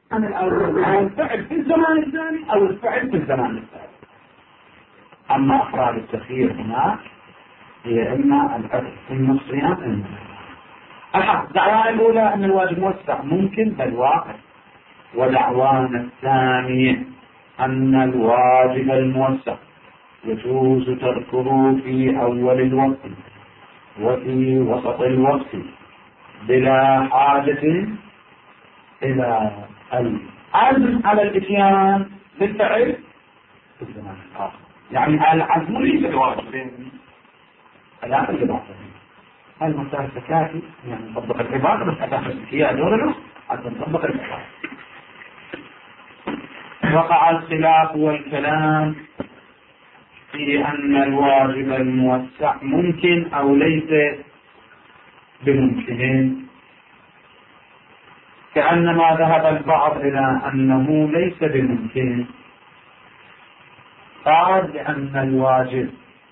عن الأول، أو الفعل في الزمان الثاني أو الفعل في الزمان الثالث. أما أفراد التخيير هناك هي إما الأكل إما الصيام إما الحق. دعوانا الأولى أن الواجب موسع ممكن بل واقع، ودعوانا الثانية أن الواجب الموسع يجوز تركه في أول الوقت وفي وسط الوقت بلا حاجة إلى العزم على الإتيان بالفعل في الزمان الآخر. يعني العزم ليس بواجب الآن اللي هل مسألة الكافي يعني نطبق العبادة بس أتاخذ فيها دورنا حتى نطبق العبادة. وقع الخلاف والكلام في أن الواجب الموسع ممكن أو ليس بممكن، كأنما ذهب البعض إلى أنه ليس بممكن. قال لأن الواجب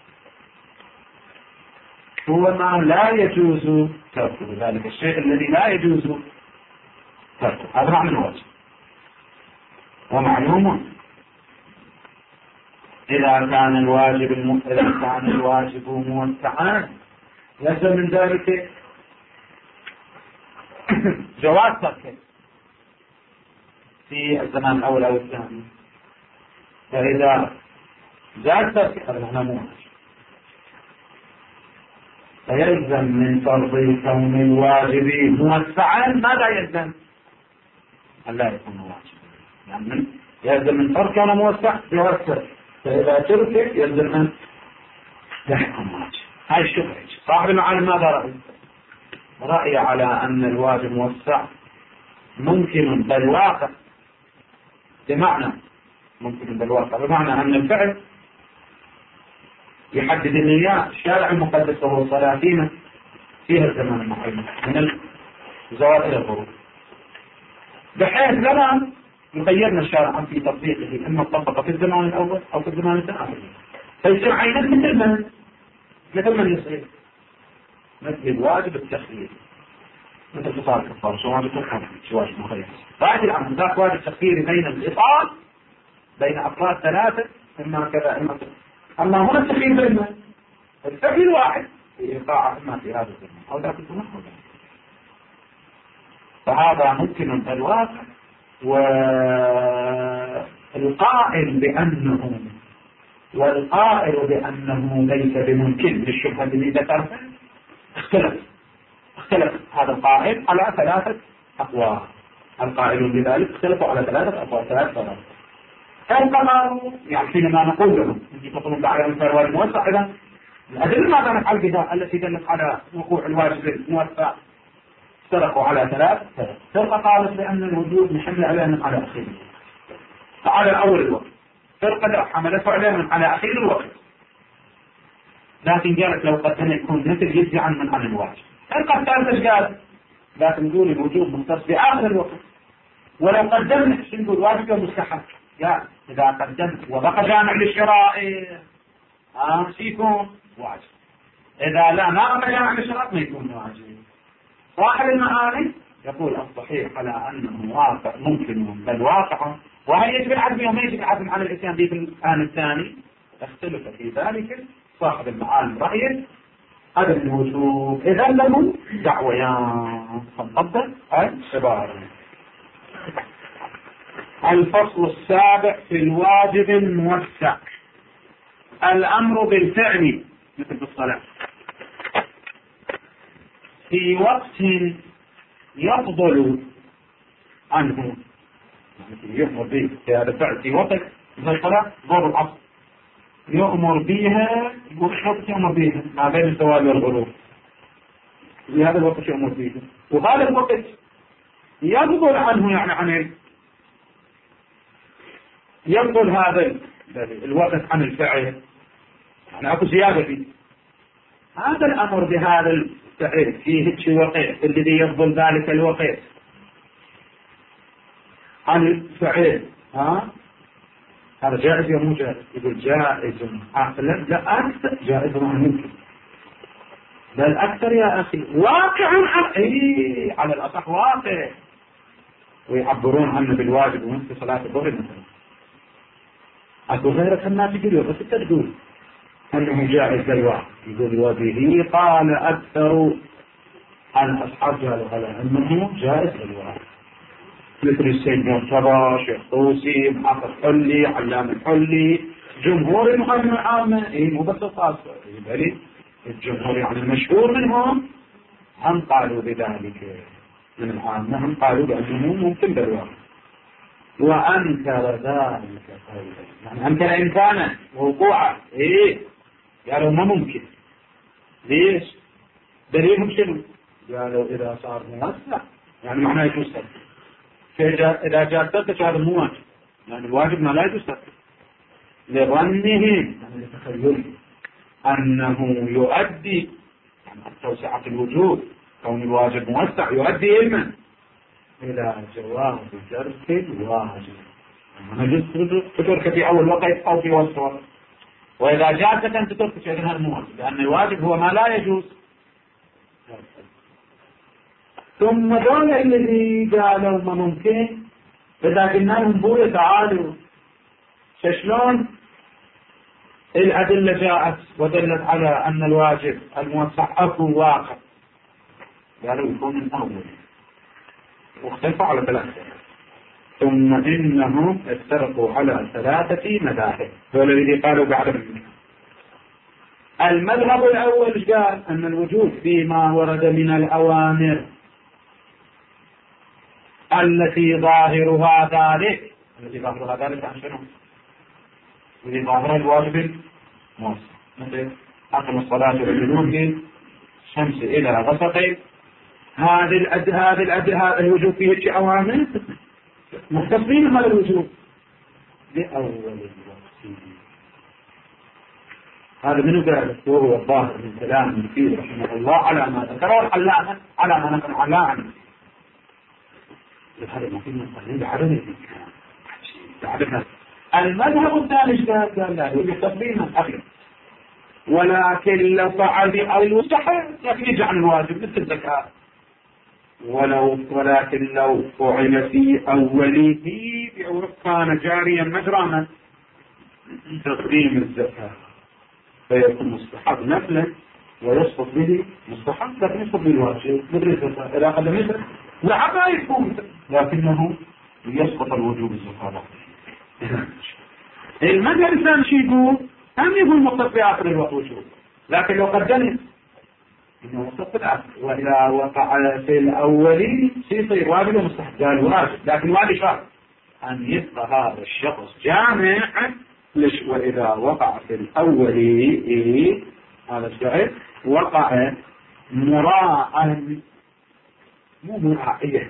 هو ما لا يجوز تركه، ذلك الشيء الذي لا يجوز تركه، هذا معنى الواجب. ومعلوم إذا كان الواجب موسعا يلزم من ذلك جواز تركه في الزمان الأول أو الثاني. فإذا جاز تركه هذا معنى واجب، فيلزم من فرض كون الواجب موسعا ماذا يلزم؟ أن لا يكون واجب. يعني يلزم من فرض كونه موسع جواز تركه، فإذا ترك يلزم أن يحكم واجب. هاي الشبهة. صاحب المعالم ماذا رأي؟ رأي على أن الواجب موسع ممكن بل واقع، بمعنى ممكن بل واقع بمعنى أن الفعل يحدد النية الشارع المقدس وهو الصلاة فيها الزمان المعين من الزوال إلى الغروب، بحيث لنا يخيرنا الشارع في تطبيقه إما طبق في الزمان الأول أو في الزمان الثاني، فيصير عينا مثل من يصير مثل الواجب التخيير، مثل تصال الكفار شو واجب الحكم شو واجب مخير. بعد الأمر ذاك واجب تخييري بين الإطار بين أفراد ثلاثة إما كذا إما كذا. أما هنا التخيير بين الفعل الواحد في إيقاع إما في هذا الزمان أو ذاك الزمان. فهذا ممكن الواقع. والقائل بأنه ليس بممكن للشبهة التي ذكرتها اختلف هذا القائل على ثلاثة أقوال. القائلون بذلك اختلفوا على ثلاثة أقوال. فالقمار يعني حينما نقول لهم أنت تطلب على مثال الواجب الموسع، إذا الأدلة ماذا نفعل بها التي دلت على وقوع الواجب الموسع؟ افترقوا على ثلاث فرقة قالت بأن الوجود محمل عليهم على أخير على أول الوقت، فرقة حملته عليهم على أخير الوقت، لكن قالت لو قد يكون مثل يجزي عن الواجب. فرقة ثالثة قالت لكن نقول الوجود مختص بآخر الوقت، ولو قدمنا نقول واجب ومستحب. يعني إذا قدمت وبقى جامع للشرائع يكون واجب، إذا لا ما بقى جامع للشرائع ما يكون واجب. صاحب المعاني يقول الصحيح على أنه واقع ممكن بل واقع، وهل يجب العزم وما يجب العزم على الإتيان به في الآن الثاني؟ اختلف في ذلك صاحب المعاني رأيه عدم الوجوب. إذا لهم دعويان. فنطبق العبارة. الفصل السابع في الواجب الموسع. الأمر بالفعل مثل بالصلاة في وقت يفضل عنه، يؤمر به في هذا الفعل في وقت زي الصلاة ظهر العصر يؤمر بها، وقت يؤمر بها ما بين الزوال والغروب، في هذا الوقت يؤمر بها، وهذا الوقت يفضل عنه يعني عن يفضل هذا الوقت عن الفعل، يعني أكو زيادة فيه. هذا الأمر بهذا الفعل فيه وقت الذي يفضل ذلك الوقت عن الفعل هذا جائز يا مو جائز؟ يقول جائز عقلا، لا أكثر جائز ممكن، بل أكثر يا أخي واقع على الأصح واقع. ويعبرون عنه بالواجب ومثل صلاة الظهر مثلا. أكو غيرك الناس يقولوا بس أنت تقول أنه جائز للواحد، يقول وبه قال أكثر عن أصحاب هذا أنه جائز للواحد، مثل السيد مرتضى، شيخ طوسي، محافظ حلي، علام الحلي، جمهور المهم العامة، مو بس الخاصة، بل الجمهور يعني المشهور منهم هم قالوا بذلك، من العامة هم قالوا بأنه ممكن بالواقع، وأنكر ذلك يعني أنكر إمكانه ووقوعه، قالوا ما ممكن. ليش؟ دليلهم شنو؟ قالوا إذا صار موسع يعني معناه يجوز ترك، إذا جاء ترك هذا مو واجب، يعني الواجب ما لا يجوز ترك لظنهم يعني لتخيله أنه يؤدي يعني توسعة الوجود، كون الواجب موسع يؤدي علما إلى جواز ترك الواجب، نجوز تترك في أول وقت أو في وسط وقت، وإذا جاءت أن تترك شيئا هذا مو واجب، لأن الواجب هو ما لا يجوز. ثم دول الذي قالوا ما ممكن، إذا قلنا لهم بويا تعالوا شلون الأدلة جاءت ودلت على أن الواجب الموسع أكو واقع، قالوا يكون من أول، واختلفوا على ثلاثة، ثم إنهم افترقوا على 3 مذاهب، دول الذي قالوا بعد المذهب الأول قال أن الوجود فيما ورد من الأوامر التي ظاهرها ذلك، التي ظاهرها ذلك عن شنو؟ التي ظاهرها الواجب موسع، مثل أقم الصلاة وجنوب الشمس إلى غسق، هذا الوجود فيه أوامر مختصين هذا الوجود لأول الوقت. هذا منو قال؟ وهو الظاهر من كلام المفيد رحمه الله على ما ذكره على ما نقل على عنه. هذا المفيد من قليل بعدنا المذهب الثالث قال لا يوجد تقديما أخير، ولكن لو فعل أو المستحب يخرج عن الواجب مثل الزكاة، ولكن لو فعل في أوله كان جاريا مجرما تقديم الزكاة فيكون مستحب نفلا ويسقط به مستحب، لكن يسقط بالواجب مثل الزكاة إذا قدم يسر لعبا يكون، لكنه يسقط الوجوب الزكاة. المذهب الثاني شو يقول؟ هم يقول مختص بآخر الوقت وجوب، لكن لو قدمت إنه مختص بالآخر، وإذا وقع في الأول يصير واجب ومستحب، قال واجب، لكن واجب شرط أن يبقى هذا الشخص جامع، وإذا وقع في الأول هذا الشيء وقع مراء، مو مراعية،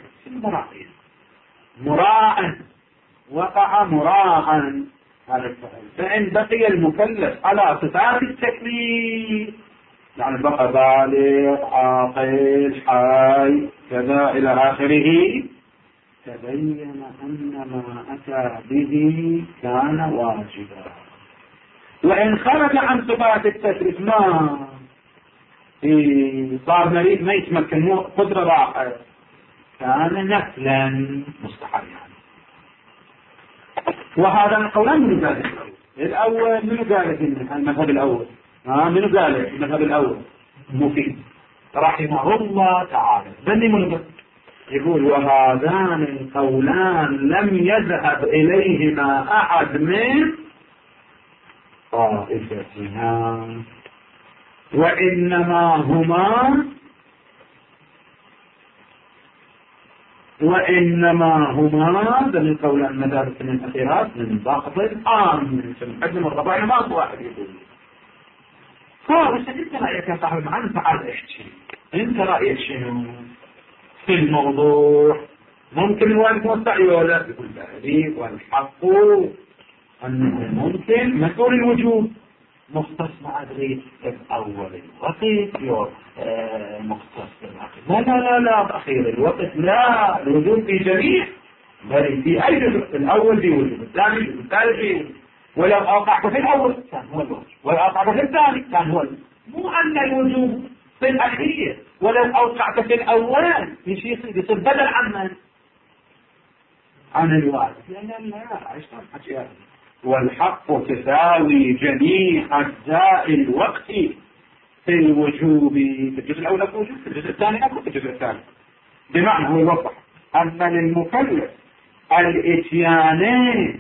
مراء، وقع مراء هذا الفعل، فإن بقي المكلف على صفات التكليف يعني بقى بالغ عاقل حي كذا إلى آخره، تبين أن ما أتى به كان واجبا، وإن خرج عن صفات التكليف ما صار مريض ما يتمكن قدرة ضعفة كان نفلا مستحبا. وهذا القولان من قال الأول من قال المذهب الأول من قال المذهب الأول مفيد رحمه الله تعالى بني من يقول وهذان القولان لم يذهب إليهما أحد من طائفتنا، وإنما هما ذا القولان المدارس من الأخيرات من ضغط الآن نقدم الربع ما هو واحد يقول انت رأيك يا صاحب المعنى، تعال احكي انت رأيك شنو في الموضوع؟ ممكن الوالد موسع ولا يقول ذلك، والحق أنه ممكن مسؤول الوجود مختص مع ذلك أول الوقت مختص بالعقل، لا بأخير الوقت لا، الوجود في جميع بل في أي جزء، الأول في وجود، الثاني في الثالث في وجود، ولو أوقعت في الأول كان هو الوجود، ولو أوقعت في الثاني كان هو الوجود، مو أن الوجود في الأخير، ولو أوقعت في الأول يصير بدل عن من؟ عن الواجب، لأن لا والحق تساوي جميع أجزاء الوقت في الوجوب، في الجزء الأول أكو وجوب، في الجزء الثاني أكو، في الجزء الثالث. بمعنى هو يوضح أن للمكلف الإتيان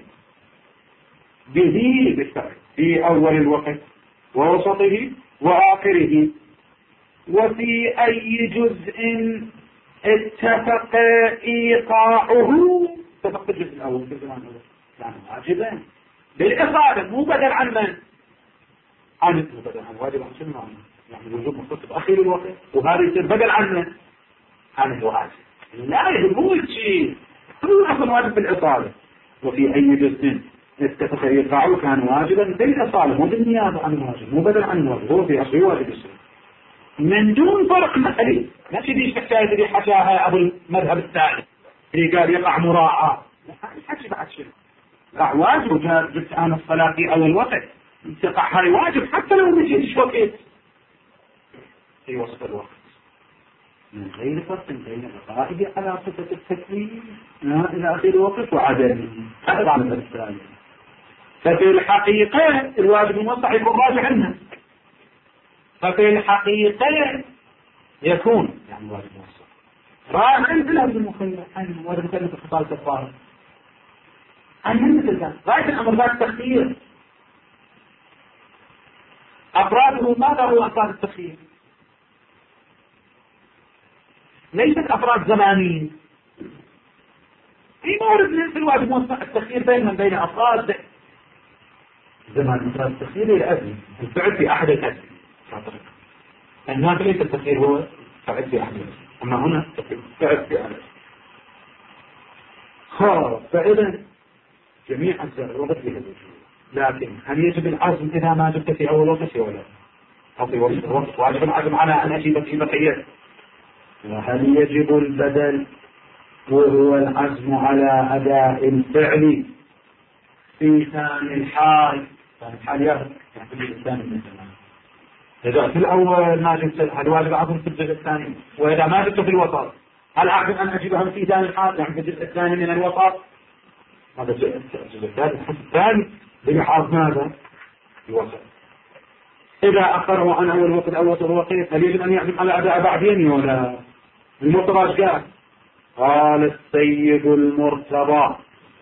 به بالفعل في أول الوقت ووسطه وآخره، وفي أي جزء اتفق إيقاعه. اتفق الجزء الأول في الزمان الأول يعني واجبا بالإصابة، مو بدل عن من؟ عن بدل عن واجب عن سنة، يعني الوجوب مختص بأخير الوقت، وهذا يصير بدل عن من؟ عن الواجب. لا يهمون شيء، هو أصلا واجب بالإصابة. وفي أي جزء اتفق إيقاعه كان واجبا بالإصابة، مو بالنيابة عن الواجب، مو بدل عن الواجب، هو في أصل واجب يصير من دون فرق مثلي. ما تديش تحتاج اللي حكاها أبو المذهب الثاني اللي قال يقع مراعاة، لا حكي بعد شيء. لا واجب، جبت أنا الصلاة في أول وقت تقع هاي واجب حتى لو مشيتش وقت في وسط الوقت، من غير فرق بين القائد على صفة التكليف إلى آخر الوقت وعدمه. هذا معنى الثاني. ففي الحقيقة الواجب الموسع يكون راجع عنه، ففي الحقيقة يكون يعني واجب موسع راجع عن الواجب المخير، عن واجب مكلف الخصال كفارة، عن مثل ذلك. غاية الأمر ذات التخيير أفراده ماذا هو أفراد التخيير؟ ليست أفراد زمانية. في مورد في الواجب موسع التخيير بين أفراد زمان. أفراد التخيير الأذن الفعل في أحد الأذن، هناك ليس التخيير هو فعل في أحد الأذن، أما هنا فعل في أحد الأذن. فإذا جميع أجزاء الوقت فيها الوجوب، لكن هل يجب العزم إذا ما جبت في أول وقت ولا أو في وسط الوقت؟ واجب العزم على أن أجيب في بقية. وهل يجب البدل وهو العزم على أداء الفعل في ثاني الحال؟ ثاني الحال يعني في الجزء الثاني من الزمان. إذا في الأول ما جبت هل واجب العزم في الجزء الثاني؟ وإذا ما جبت في الوسط هل أعزم أن أجيبها في ثاني الحال يعني في الجزء الثاني من الوسط؟ هذا الجزء الثاني بلحاظ ماذا؟ الوسط. إذا أخره عن أول وقت أو وسط الوقت هل يجب أن يعزم على أداء بعدين ولا؟ المرتضى قال السيد المرتضى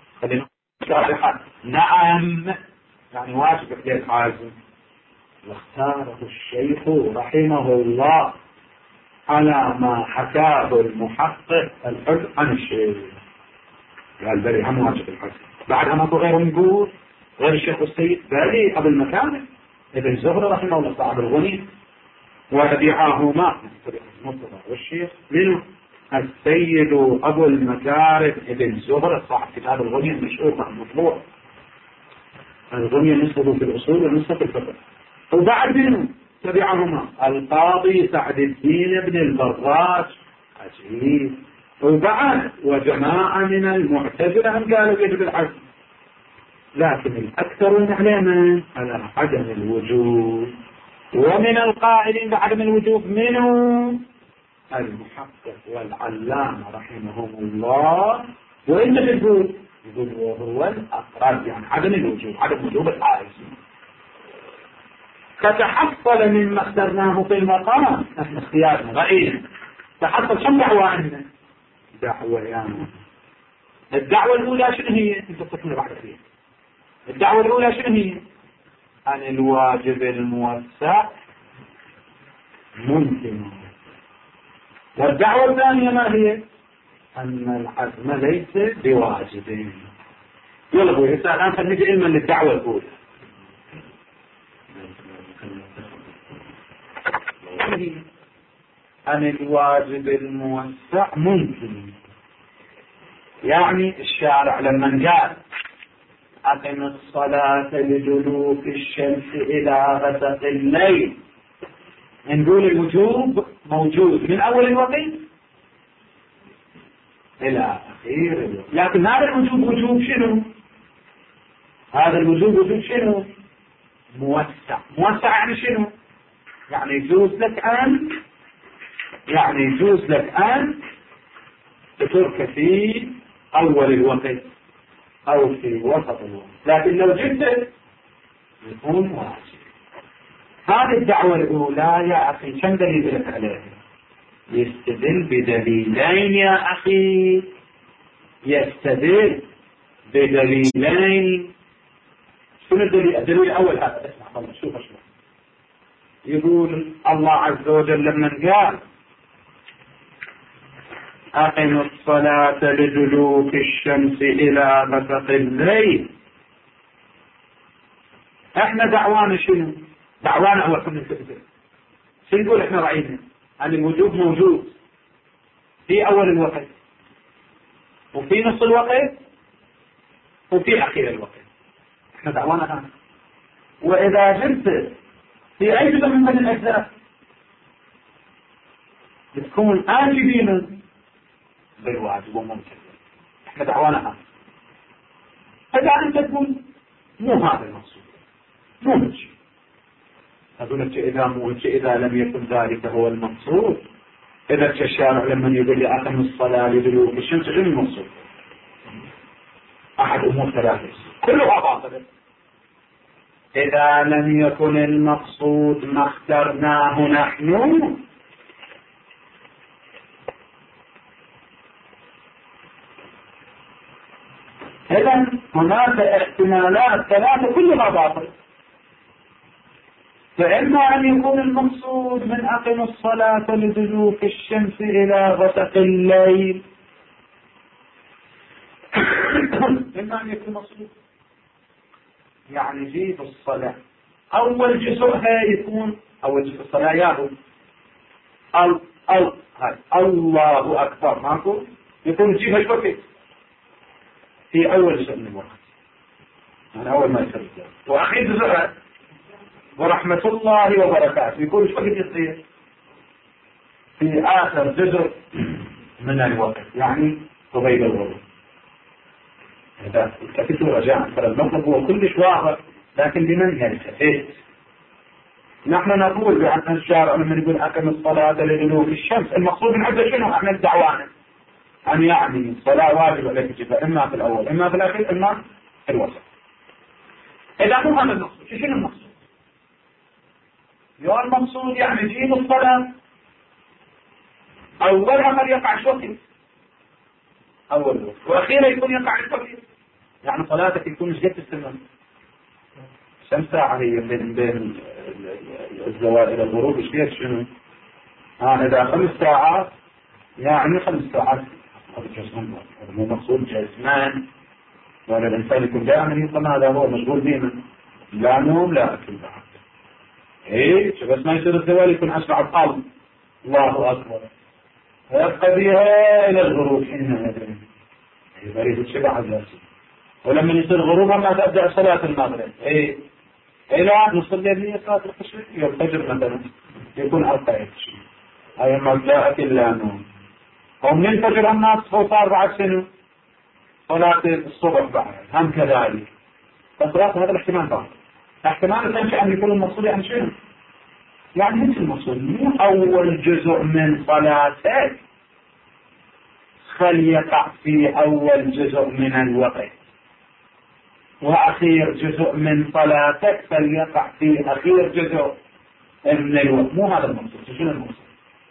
نعم يعني واجب عليه العازم، واختاره الشيخ رحمه الله على ما حكاه المحقق الحج عن الشيخ. قال بلي هم واجب الحج، بعدها ما غير نقول غير الشيخ السيد بلي أبو المكارم ابن زهرة رحمه الله صاحب الغني وتبعهما المرتضى والشيخ منه السيد أبو المكارم ابن زهرة صاحب كتاب الغني المشهور مع المطبوع. الغني نسبه في الأصول ونسبه في الفقه. وبعد منه تبعهما القاضي سعد الدين بن البراج عجيب. وبعد وجماعة من المعتزلة هم قالوا يجب العزم، لكن الأكثرون على من؟ على عدم الوجوب. ومن القائلين بعدم الوجوب منه المحقق والعلامة رحمهم الله. وإن يقول وهو الأقرب يعني عدم الوجوب، عدم وجوب العائز. فتحصل مما اخترناه في المقام، نحن اختيارنا رأينا تحصل كم دعوة عندنا؟ دعوة يعني الدعوة الأولى شنو هي؟ انت تقولون بعد فيها. الدعوة الأولى شنو هي؟ عن الواجب الموسع ممكن. والدعوة الثانية ما هي؟ أن العزم ليس بواجب. يلا أبوي الآن خلينا علما للدعوة الأولى. أن الواجب الموسع ممكن، يعني الشارع لما قال أقم الصلاة لدلوك الشمس إلى غسق الليل نقول الوجوب موجود من أول الوقت إلى أخير الوقت. لكن هذا الوجوب وجوب شنو؟ هذا الوجوب وجوب شنو؟ موسع. موسع يعني شنو؟ يعني يجوز لك أن تترك فيه أول الوقت أو في وسط الوقت، لكن لو جبت يكون واجب. هذه الدعوة الأولى يا أخي كم دليل لك عليها؟ يستدل بدليلين يا أخي، يستدل بدليلين. شنو الدليل؟ الدليل الأول هذا، اسمع والله شوف يقول الله عز وجل لما قال أقم الصلاة لدلوك الشمس إلى غسق الليل، احنا دعوانا شنو؟ دعوانا أول كنا نكذب. شو نقول احنا رأينا؟ أن الوجوب موجود في أول الوقت وفي نص الوقت وفي أخير الوقت. احنا دعوانا هذا. وإذا جبت في أي جزء من الأجزاء بتكون آجبين بالواجب وممكن. احنا دعوانا هذا. فإذا أنت تقول مو هذا المقصود، مو مجي أقول لك إذا لم يكن ذلك هو المقصود، إذا الشارع لما يقول لي أقم الصلاة لدلوك الشمس شنو المقصود؟ أحد أمور ثلاثة كلها باطلة. إذا لم يكن المقصود ما اخترناه نحن، إذا هناك احتمالات ثلاثة كلها باطلة. فإما أن يكون المقصود من أقم الصلاة لدلوك الشمس إلى غسق الليل، إما أن يكون مقصود يعني جيب الصلاة أول جزءها يكون أول جزء الصلاة ياهو الله أكبر ماكو يكون جيبها الوقت في أول جزء من الوقت، يعني أول ما يصير، وأخير جزءها ورحمة الله وبركاته يكون شو يصير في آخر جزء من الوقت، يعني قبيل الغروب. إذا التفت ورجعت فالمطلب هو كلش واضح، لكن بمن يلتفت؟ نحن نقول بأن الشارع لما يقول أقم الصلاة لدلوك الشمس، المقصود من عدة شنو؟ احنا الدعوانا أن يعني الصلاة واجب عليك تجيبها إما في الأول إما في الأخير إما في الوسط. إذا مو هذا المقصود، شنو المقصود؟ يا المقصود يعني جيب الصلاة أولها قد يقع الوقت أول وقت وأخيرا يكون يقع الوقت، يعني صلاتك يكون مش قد تستمر. كم ساعة هي بين الزوال إلى الغروب؟ إيش فيها شنو؟ إذا 5 ساعات يعني 5 ساعات، هذا جزمان، هذا مو مقصود جزمان، ولا الإنسان يكون دائما يقوم هذا هو مشغول ديما، لا نوم لا أكل بعد. إيه بس ما يصير الزوال يكون أسرع القلب، الله أكبر، ويبقى بها إلى الغروب حينها يريد الشبع الجاسي. ولما يصير غروبها ما تبدأ صلاة المغرب إلى نص الليل صلاة الفجر مثلا يكون 4 هاي ما جاءت إلا نوم. ومن الفجر الناس صار بعد سنة صلاة الصبح بعد هم كذلك. فصلاة هذا الاحتمال بعد احتمال تنشأ أن يكون المقصود عن شنو؟ يعني مثل المقصود مو أول جزء من صلاتك خل يقع في أول جزء من الوقت، وأخير جزء من صلاتك فليقع في أخير جزء من الوقت. مو هذا المقصود. شنو المقصود؟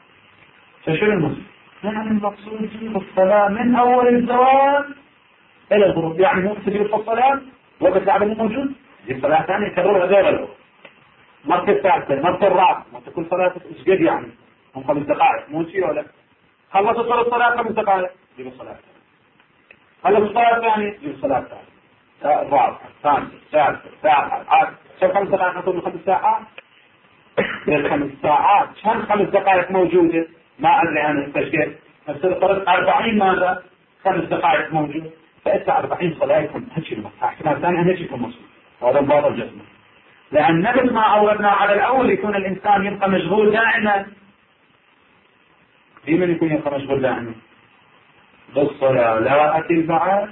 يعني المقصود تجيب الصلاة من أول الزوال إلى الغروب، يعني مو تجيب الصلاة وقت العبد موجود تجيب صلاة ثانية تكررها غير الغروب، مرة الثالثة مرة الرابعة، مرة كل صلاة إيش قد يعني هم 5 دقائق مو شيء ولا خلص الصلاة 5 دقائق تجيب الصلاة، خلص الصلاة الثانية تجيب الصلاة الثانية الرابعة الثالثة الثالثة السابعة 5 دقائق نقول 5 ساعات. ال5 ساعات كم 5 دقائق موجودة؟ ما أدري أنا التشكيل بس فرض 40 ماذا 5 دقائق موجود، فإنت 40 صلاة يكون هالشيء المقصود. احتمال ثاني أن يكون مقصود وهذا باطل جسمه، لأن مثل ما أوردنا على الأول يكون الإنسان يبقى مشغول دائما. في من يكون يبقى مشغول دائما بالصلاة لا أكل بعد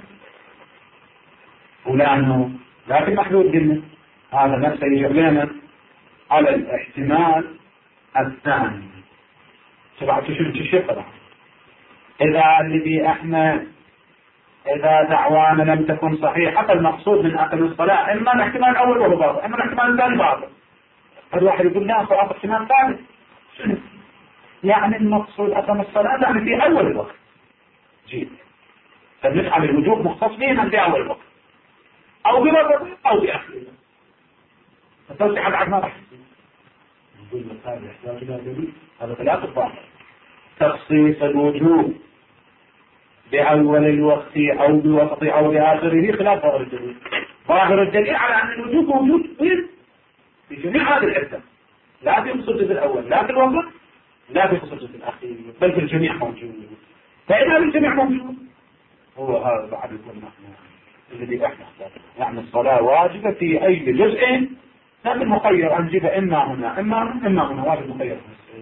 ولا نوم، لكن محدود قلنا هذا نفسه يجب لنا على الاحتمال الثاني. شبعت شو طبعا إذا الذي احنا إذا دعوانا لم تكن صحيحة المقصود من أقم الصلاة إما الاحتمال الأول وهو باطل، إما الاحتمال الثاني باطل. هذا واحد يقول لا صلاة احتمال ثالث، يعني المقصود أقم الصلاة يعني في أول الوقت جيد، فنفعل الوجوب مختص بهم في أول الوقت أو بوسطه أو بآخره. فتوسع العقل ما راح يقول لك هذا يحتاج إلى دليل، هذا خلاف الظاهر. تخصيص الوجوب بأول الوقت أو بوسطه أو بآخره خلاف ظاهر الدليل. ظاهر الدليل على أن الوجوب موجود في جميع هذه العدة، لا في خصوص الأول لا في الوسط لا في خصوص الأخير، بل في الجميع موجود. فإذا الجميع موجود هو هذا بعد يكون نحن الذي احنا اخترنا، يعني الصلاة واجبة في أي جزء، لكن مخير أن نجيب إما هنا إما هنا واجب مخير.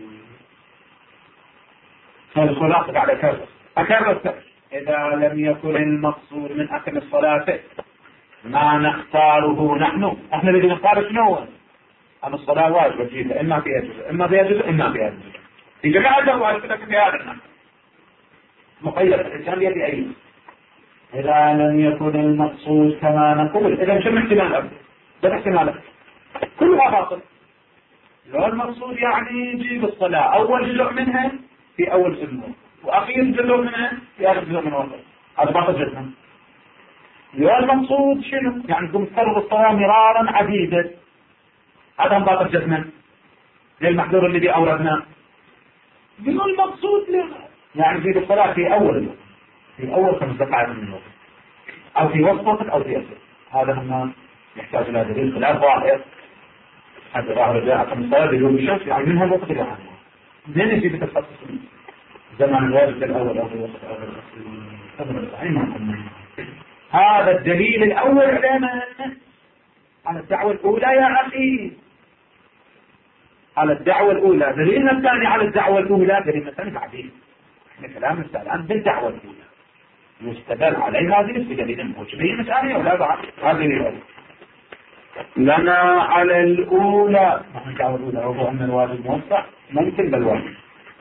هذا الخلاصة بعد أكرر إذا لم يكن المقصود من أكل الصلاة ما نختاره نحن، احنا الذي نختار شنو؟ أن الصلاة واجبة جيدة، إما فيها جزء إما فيها جزء إما فيها جزء، في جميع الجواب لك في هذا مخير الإنسان بيد أي. إذا لم يكن المقصود كما نقول، إذا شو الاحتمال أبدا؟ ده احتمال كلها باطل. لو المقصود يعني يجيب الصلاة أول جزء منها في أول جزء وأخير جزء منها في آخر جزء من وسط، هذا باطل جدا. لو المقصود شنو؟ يعني تقوم تكرر الصلاة مرارا عديدا، هذا باطل جدا للمحذور الذي أوردناه. لو المقصود يعني يجيب الصلاة في أول 5 دقائق من الوقت أو في وسط وقت أو في أسر، هذا هم يحتاج إلى دليل خلاف ظاهر. هذا ظاهر جاء من الصلاة بدون الشمس يعني منها الوقت إلى عنها، منين يجيب التخصص زمن الواجب الأول أو الوسط أو الأخير؟ هذا الدليل الأول على الدعوة الأولى يا أخي، على الدعوة الأولى. دليلنا الثاني على الدعوة الأولى، دليلنا الثاني بعدين. احنا كلامنا الآن بالدعوة الأولى يستدل عليها هذه بدليل موجبين ثانية ولا بعد هذه الأولى. لنا على الأولى، نحن الدعوة الأولى هو أن الواجب موسع ممكن بالواجب،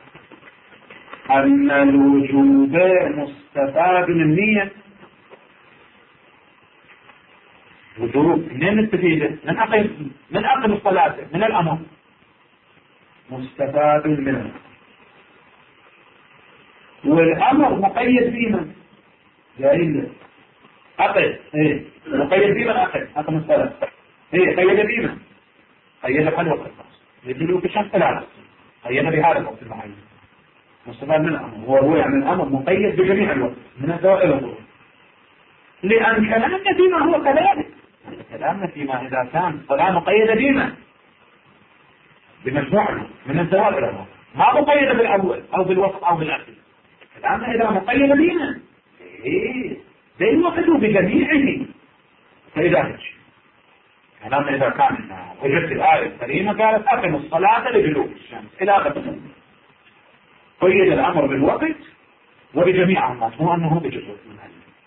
أن الوجوب مستفاد من النية. وجوب من نستفيده؟ من أقم الصلاة، من الأمر مستفاد منه، والأمر مقيد بمن؟ جاهل أقل مقيد بمن؟ أقم الصلاة قيد بمن؟ قيد الوقت يدلوا بشمس 3 قيد بهذا الوقت المعين مستفاد من الأمر. هو يعني الأمر مقيد بجميع الوقت من الدواء إلى الظهور، لأن كلامنا فيما هو كذلك. كلامنا فيما إذا كان الصلاة مقيدة بما بمجموعة من الدواء إلى الظهور، ما مقيدة بالأول أو بالوسط أو بالآخر. كلامنا إذا مقيدة بما بالوقت بجميعه فإذا هج. كلامنا إذا كان وجدت الآية الكريمة قالت أقم الصلاة لدلوك الشمس إلى آخر. قيد الأمر بالوقت وبجميع الناس، مو أنه بجزء منها.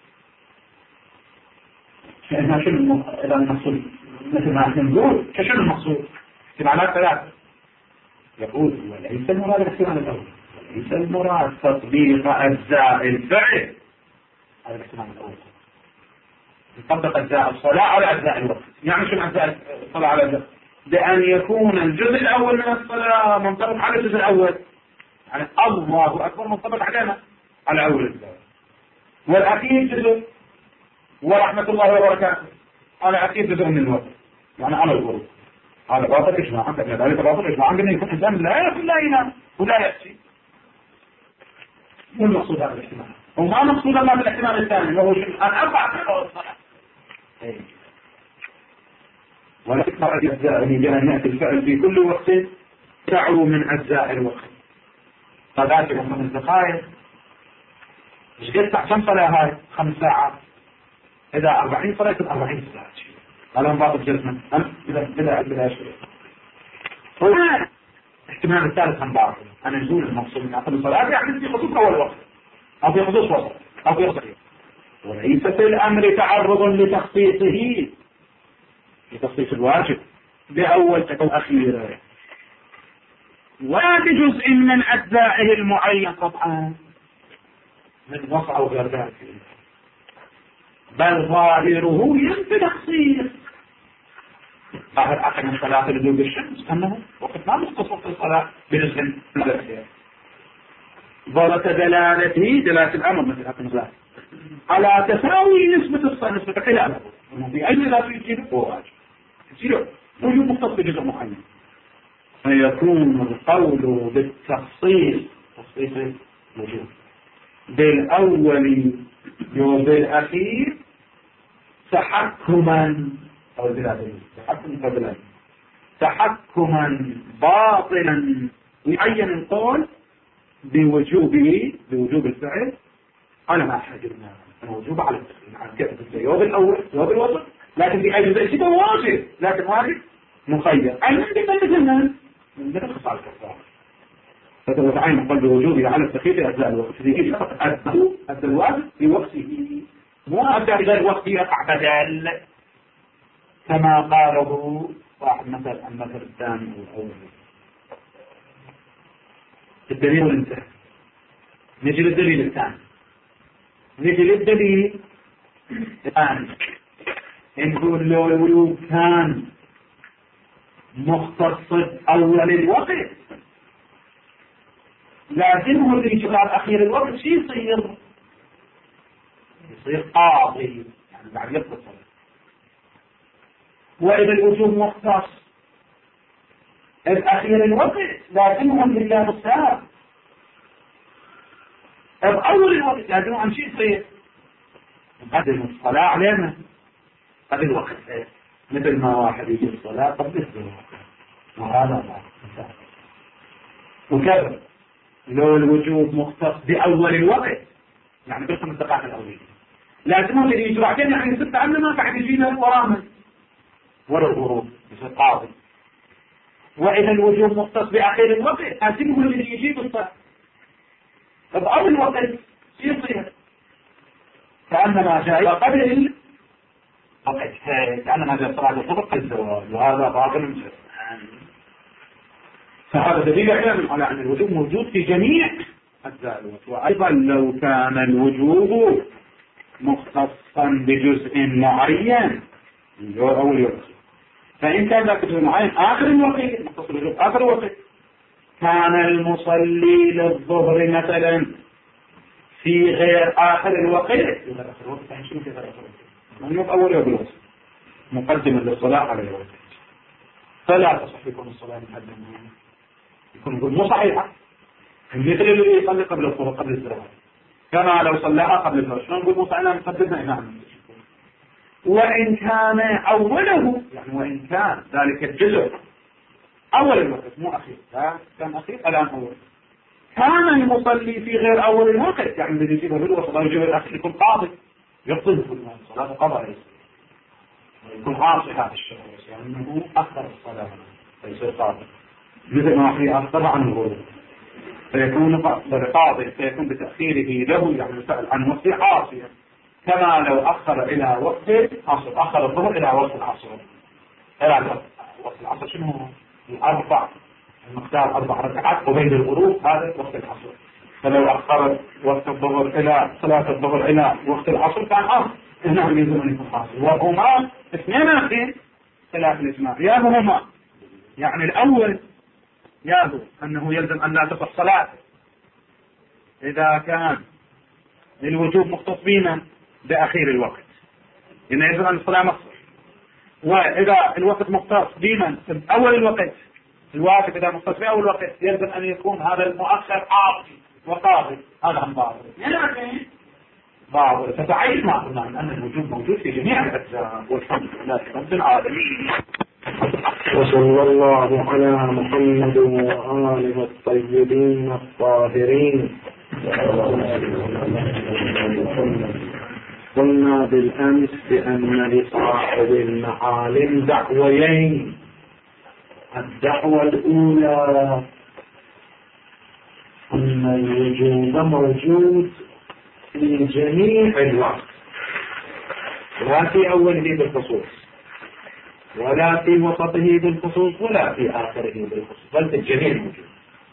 فإنها شنو إذا المقصود مثل ما نقول كشنو المقصود؟ احتمالات 3. يقول وليس المراد الاحتمال الأول، وليس المراد تطبيق أجزاء الفعل على الاحتمال الأول، يطبق أجزاء الصلاة على أجزاء الوقت. يعني شنو أجزاء الصلاة على أجزاء؟ بأن يكون الجزء الأول من الصلاة منطبق على الجزء الأول، يعني الله أكبر منطبق علينا على أول الجزء، والأخير جزء ورحمة الله وبركاته على أخير جزء من الوقت، يعني على الغروب. هذا باطل إجماع عندك، ذلك باطل إجماع عندنا يكون إنسان لا يأكل لا ينام ولا يأتي. مو المقصود هذا الاحتمال، وما مقصود الله بالاحتمال الثاني وهو أن أربع في الصلاة. ولكن أجزاء بأن يأتي الفعل في كل وقت تعو من أجزاء الوقت. صلاة 5 دقائق إيش قد كم صلاة هاي؟ 5 ساعات. إذا 40 صلاة 40 صلاة. هذا باطل جزما بلا شيء. احتمال الثالث هم باطل. أنا نقول المقصود من أقل الصلاة يعني في خصوص أول وقت أو في خصوص وسط أو في خصوص، وليس في الأمر تعرض لتخصيصه لتخصيص الواجب بأول أو أخير ولا بجزء من أجزائه المعين طبعا من وسع أو غير ذلك. بل ظاهره ينفي تخصيص. ظاهر عقل من صلاة لدوب الشمس أنه وقت ما مختصر في الصلاة بنسبة مدرسية. ظهرت دلالة الأمر مثل هذا الصلاة على تساوي نسبة الصلاة نسبة خلافه في أي لا يجيب هو واجب يصير وجود مختص بجزء معين، فيكون القول بالتخصيص تخصيص الوجود بالأول وبالأخير تحكما أو تحكما باطلا يعين القول بوجوب الفعل على ما حجرنا موجوب على التخصيص عن كيف يوم الأول يوم الوسط، لكن في أي جزء واجب، لكن واجب مخير أي من مثلنا من تخص على الكفار. فتتعين القول بوجوبه على التخصيص أجزاء الوقت فيه فقط أدى الواجب في وقته مو أدى غير وقته يقع بدل كما قاله واحد المثل الثاني والأول. الدليل والانتهاء. نجي للدليل الثاني. نجي للدليل الثاني نقول لو كان مختص أول الوقت لازمه الإجراء الأخير الوقت شيء يصير قاضي يعني بعد يتصل. وإذا الوجوب مختص الأخير الوقت لازمهم لله السابق. أول الوقت لازمهم شيء يصير قدم الصلاة علينا قبل الوقت مثل ما واحد يجي الصلاة قبل الوقت وهذا لا وكذا. لو الوجوب مختص بأول الوقت يعني بالخمس دقائق الأولية لازمهم اللي يجوا بعدين يعني 6 عمنا ما قاعد يجينا ورامن ورا الغروب يصير قاضي. وإذا الوجوب مختص بأخير الوقت لازمهم اللي يجيب الصلاة بأول الوقت يصير كأنما جاء قبل الوقت كأنما جاء صلاة الصبح الزواج وهذا باطل فهذا دليل على أن الوجوب موجود في جميع أجزاء الوقت. وأيضا لو كان الوجوب مختصا بجزء معين أول الوقت فإن كان ذاك الجزء معين آخر الوقت مختص بالوجوب آخر الوقت كان المصلي للظهر مثلا في غير آخر الوقت من أول الوقت مقدما للصلاة على الوقت فلا تصح يكون الصلاة مقدمة يكون مو صحيحة مثل اللي يصلي قبل الظهر قبل الزواج كما لو صلىها قبل الزواج شلون نقول مو صحيحة مقدمة نعم. وإن كان أوله يعني وإن كان ذلك الجزء أول الوقت مو أخير لا كان أخير الآن أول كان المصلي في غير أول الوقت يعني الذي يجيبه بالوسط أو يجيبه الأخير يكون قاضي يقضي في الصلاة قضاء يكون عاصي هذا الشخص يعني أنه أخر الصلاة فيصير قاضي مثل ما في أخر عن الغروب فيكون قاضي فيكون بتأخيره له يعني يسأل عن وقت عاصيا كما لو أخر إلى وقت العصر أخر الظهر إلى وقت العصر إلى وقت العصر شنو هو؟ المقدار 4 ركعات وبين الغروب هذا وقت العصر. فلو أخر وقت الظهر إلى صلاة الظهر إلى وقت العصر كان عصر هنا يلزم أن يكون عصر وهما اثنين في خلاف الإجماع ياهما يعني الأول ياهو أنه يلزم أن لا تصح صلاة إذا كان الوجوب مختص بنا بأخير الوقت إنه يلزم أن الصلاة مخصوص. وإذا الوقت مختص بنا أول الوقت الواجب إذا مختص بأول الوقت يلزم أن يكون هذا المؤخر عاصي وقاضي هذا هم باطل يعني باطل. فتعيش ما قلنا أن الوجوب موجود في جميع الأجزاء والحمد لله رب العالمين. وصلى الله على محمد وآله الطيبين الطاهرين. قلنا بالأمس بأن لصاحب المعالم دعويين. الدعوة الأولى أن الوجود موجود في جميع الوقت لا في أوله بالخصوص ولا في وسطه بالخصوص ولا في آخره بالخصوص بل في الجميع موجود.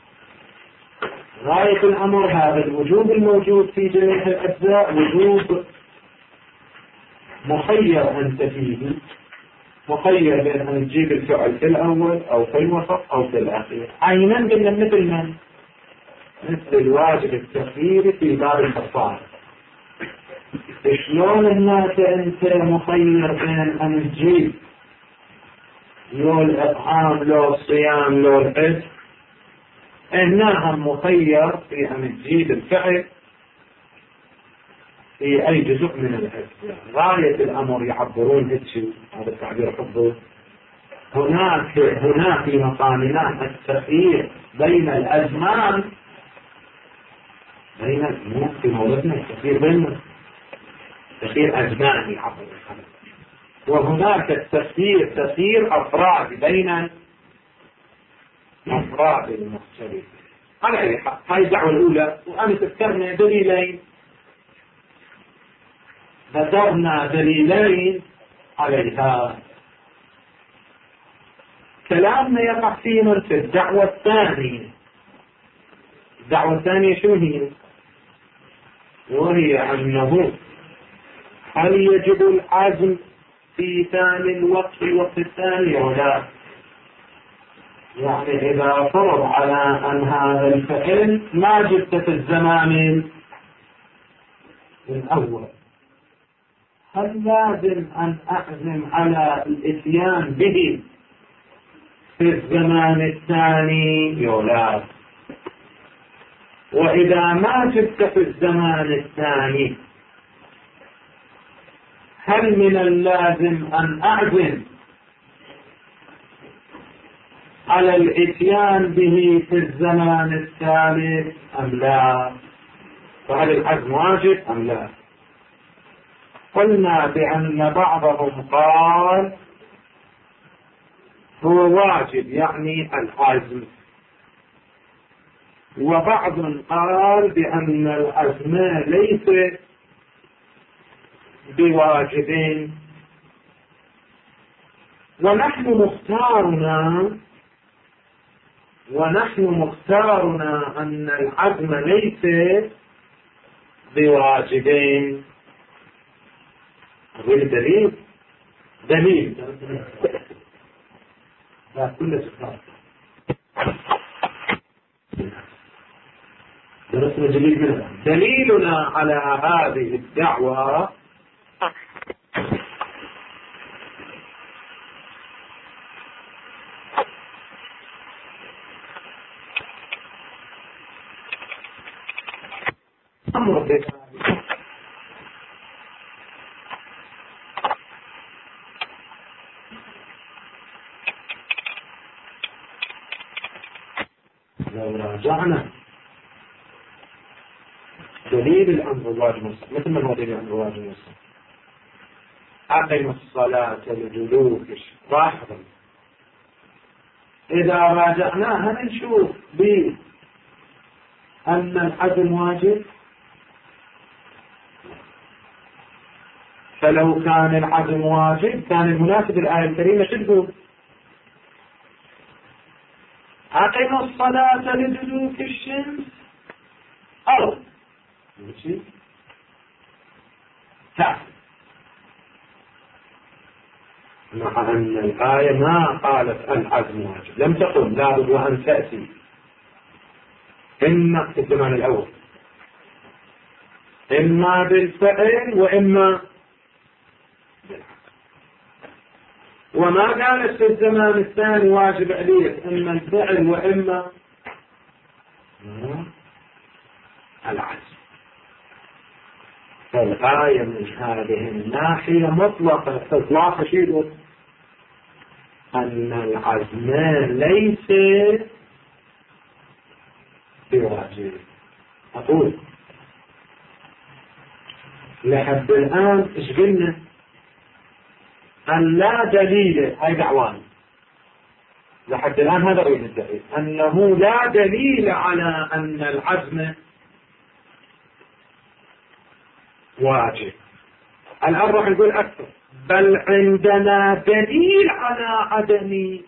غاية الأمر هذا الوجود الموجود في جميع الأجزاء وجود مخير أنت فيه، مخير بين أن تجيب الفعل في الأول أو في الوسط أو في الأخير. عينا قلنا مثل من؟ مثل الواجب التخييري في باب الخصائص. شلون الناس أنت مخير بين أن تجيب لو الإطعام لو الصيام لو الحج، هنا هم مخير في أن تجيب الفعل في أي جزء من الحج. غاية الأمر يعبرون هيك، هذا التعبير حفظه. هناك في مقامنا التخيير بين الأزمان، في موضوعنا التخيير بين تخيير أزمان يعبر، وهناك التخيير تخيير أفراد بين أفراد المختلفين. على أي حال هاي الدعوة الأولى، وأنا تذكرنا دليلين، ذكرنا دليلين عليها. كلامنا يقع فينا في الدعوة الثانية. الدعوة الثانية شو هي؟ وهي أنه هل يجب العزم في ثاني الوقت الثاني ولا؟ يعني إذا فرض على أن هذا الفعل ما جبت في الزمان الأول، هل لازم أن أعزم على الإتيان به في الزمان الثاني ولا؟ وإذا ما جبت في الزمان الثاني، هل من اللازم أن أعزم على الإتيان به في الزمان الثالث أم لا؟ فهل العزم واجب أم لا؟ قلنا بأن بعضهم قال هو واجب يعني العزم، وبعض قال بأن العزم ليس بواجبين. ونحن مختارنا أن العزم ليس بواجبين. والدليل دليل لا كل سكار درسنا دليل منها. دليلنا على هذه الدعوة أمر بك لو راجعنا دليل الأمر الواجب مثل ما هو دليل الأمر الواجب أقم الصلاة لدلوك لاحظا. إذا راجعناها نشوف بأن العزم واجب، فلو كان العزم واجب كان المناسب الآية الكريمة شو تقول؟ أقم الصلاة لدلوك الشمس أو مع أن الآية ما قالت العزم واجب، لم تقل لابد وأن تأتي إما في الزمان الأول إما بالفعل وإما بالعزم، وما قالت في الزمان الثاني واجب عليك إما الفعل وإما العزم. فالآية من هذه الناحية مطلقة إطلاق شيء أن العزم ليس بواجب. أقول لحد الآن إيش قلنا؟ أن لا دليل، هاي دعوان لحد الآن هذا غير الدليل، أنه لا دليل على أن العزم واجب. الآن راح نقول أكثر، بل عندنا دليل على عدم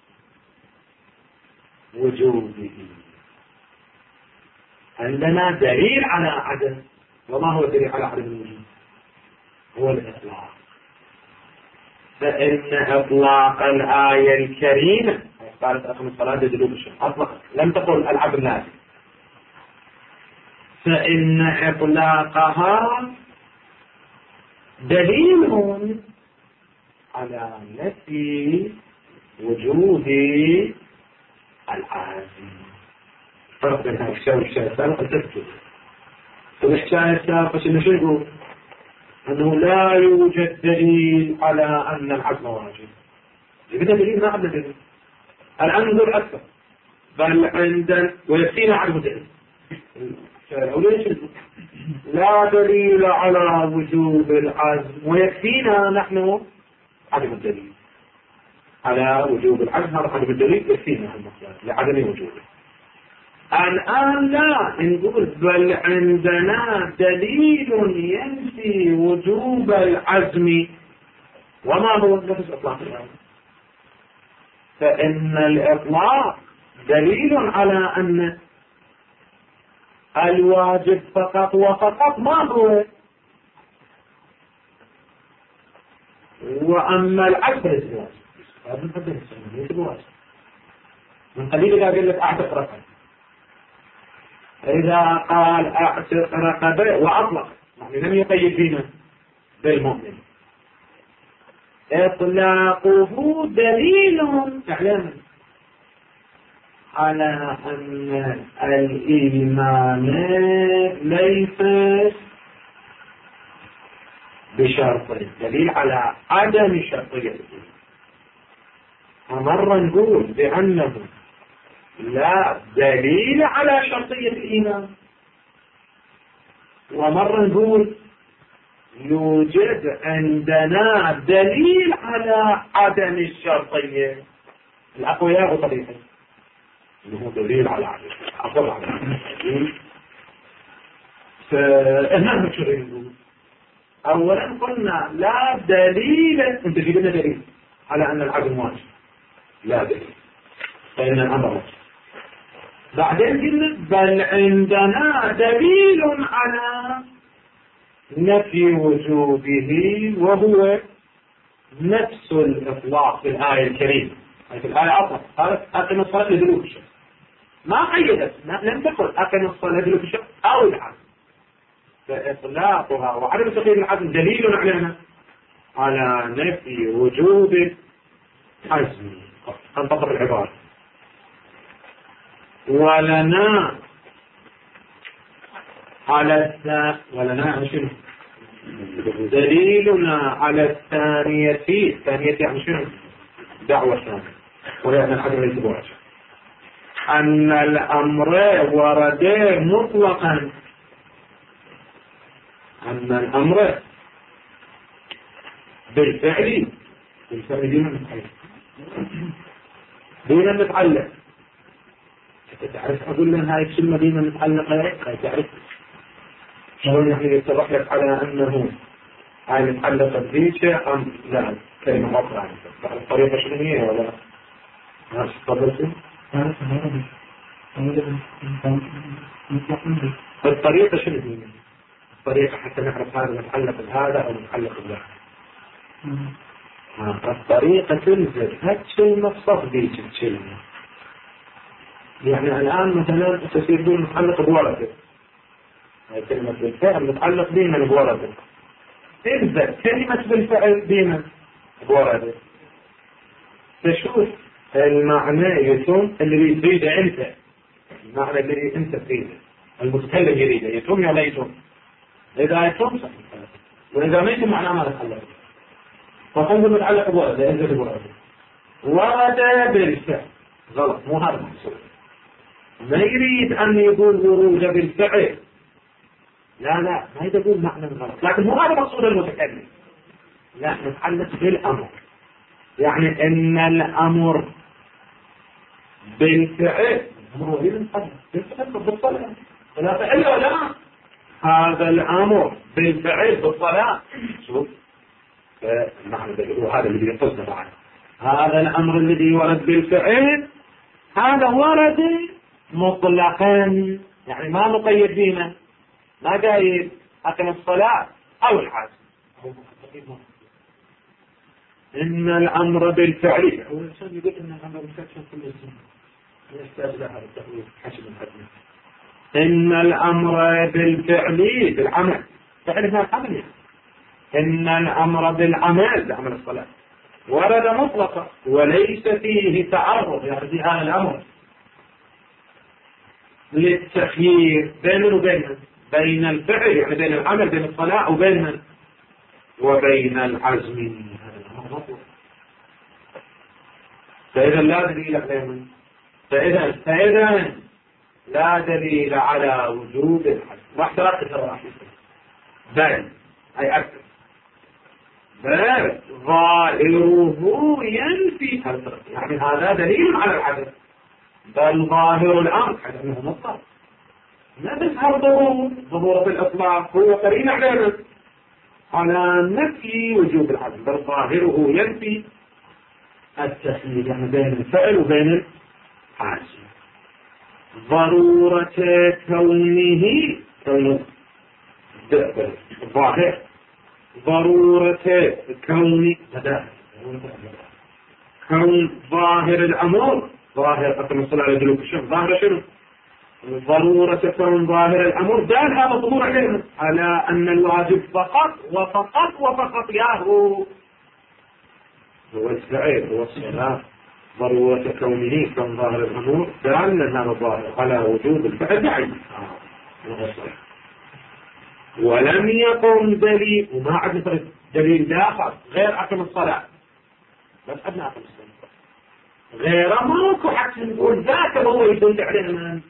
وجوده. عندنا دليل على عدم. وما هو الدليل على عدم الوجود؟ هو الإطلاق. فإن إطلاق الآية الكريمة قالت أقم الصلاة لدلوك الشمس أطلقت لم تقل ألعب الناس، فإن إطلاقها دليل على نفي وجود العازم. فرق بين الإحشاء والإحشاء السابق التذكر. الإحشاء السابق شنو يقول؟ أنه لا يوجد دليل على أن العزم واجب. يبدأ دليل ما عندنا دليل. الآن نقول أكثر بل عندنا ويكفينا عدم الدليل. لا دليل على وجوب العزم ويكفينا نحن عدم الدليل على وجوب العزم. هذا عدم الدليل يكفينا لعدم وجوبه. الآن لا نقول بل عندنا دليل ينفي وجوب العزم. وما هو نفس إطلاق العزم؟ فإن الإطلاق دليل على أن الواجب فقط وفقط ما هو، وأما العكس الواجب من قليل إذا قال لك أعتق رقبة، إذا قال أعتق رقبة وأطلق يعني لم يقيد فينا بالمؤمن، إطلاقه دليل إعلاما على أن الإيمان ليس بشرط، دليل على عدم شرطية الإيمان. ومرة نقول بأنه لا دليل على شرطية الإيمان، ومرة نقول يوجد عندنا دليل على عدم الشرطية. الأقوياء طريقة انه دليل على عدم أقول على عدم. فإنه شو نقول؟ أولا قلنا لا دليل، انت جيب لنا دليل على أن العدم واجب، لا دليل فإن الأمر واجب. بعدين قلنا بل عندنا دليل على نفي وجوبه، وهو نفس الإطلاق في الآية الكريمة. في الآية أطلق قالت أقم الصلاة لدلوك الشمس، ما قيدت، لم تقل أقم الصلاة لدلوك الشمس أو العزم. فإطلاقها وعدم تقييد العزم دليل علينا على نفي وجوب العزم. تنطبق العبارة. ولنا شنو؟ دليلنا على الثانية يعني شنو؟ دعوة ثانية، وهي أن العدم ليس بواجب. أن الأمر ورد مطلقا، أن الأمر بالفعل دون متعلق. تعرف أقول لها هاي الكلمة دون متعلقة، تعرف شلون يعني يتضح لك على أنه هاي متعلقة بذيك أم لا كلمة أخرى. الطريقة شنو هي ولا ما تفضلتي؟ الطريقة شنو هي؟ الطريقة حتى نعرف هذا متعلق بهذا أو متعلق بهذا. الطريقة تنزل هالكلمة بصف ذيك الكلمة. يعني الآن مثلا تصير دون متعلق بورده، هاي كلمة بالفعل متعلق ديما بورده، تنزل كلمة بالفعل ديما بورده، تشوف المعنى يتم اللي يريده أنت، المعنى اللي أنت تريده المتكلم يريده، يتم ولا يتم؟ إذا يتم صحيح، وإذا ما يتم معناه ما نتعلق. فقلت متعلق بورده، انزل بورده، ورد بالفعل غلط، مو هذا المقصود. ما يريد أن يقول ورود بالفعل، لا ما يقول معنى غلط، لكن مو هذا مقصود المتكلم. لا، نتعلق بالأمر، يعني إن الأمر بالفعل أمر بالصلاة، ولا فعل ولا هذا الأمر بالفعل بالصلاة. شوف وهذا الذي يقصد معنا، هذا الأمر الذي ورد بالفعل هذا ورد مطلقا، يعني ما مقيد بنا، ما قايل أقم الصلاة أو العزم. إن الأمر بالفعل، هو الإنسان يقول إن الأمر بالفعل كل السنة يحتاج لها التأويل حسب الحديث. إن الأمر بالفعل بالعمل، فعلها العمل يعني. إن الأمر بالعمل بعمل الصلاة ورد مطلقا وليس فيه تعرض، يعني في هذا الأمر للتخيير بين وبين، بين الفعل يعني بين العمل بين الصلاة وبين العزم. فإذا لا دليل عليه، فإذا لا دليل على وجوب العزم. واحترقت الواحد بل أي أكثر، بل ظاهره ينفي، يعني هذا دليل على العدم، بل ظاهر الأمر على أنه مطلق، لا تظهر ظهور الإطلاق هو قرين على نفي وجوب العدم، بل ظاهره ينفي التخيير يعني بين الفعل وبين العازم. ضرورة كونه ظاهر، ضرورة كون ظاهر الأمر، ظاهر أقم الصلاة على دلوك الشمس، ظاهر شنو؟ ضرورة كون ظاهر الأمر دال هذا ظهور علم على أن الواجب فقط وفقط ياهو هو الفعل هو الصلاة. ضرورة كونه كون ظاهر الأمور دال هذا ظاهر على وجوب الفعل بعيد. ولم يقم دليل، وما عندنا دليل داخل غير أقم الصلاة، بس أبنى أقم الصلاة غير ماكو حتى نقول ذاك هو يدل علينا،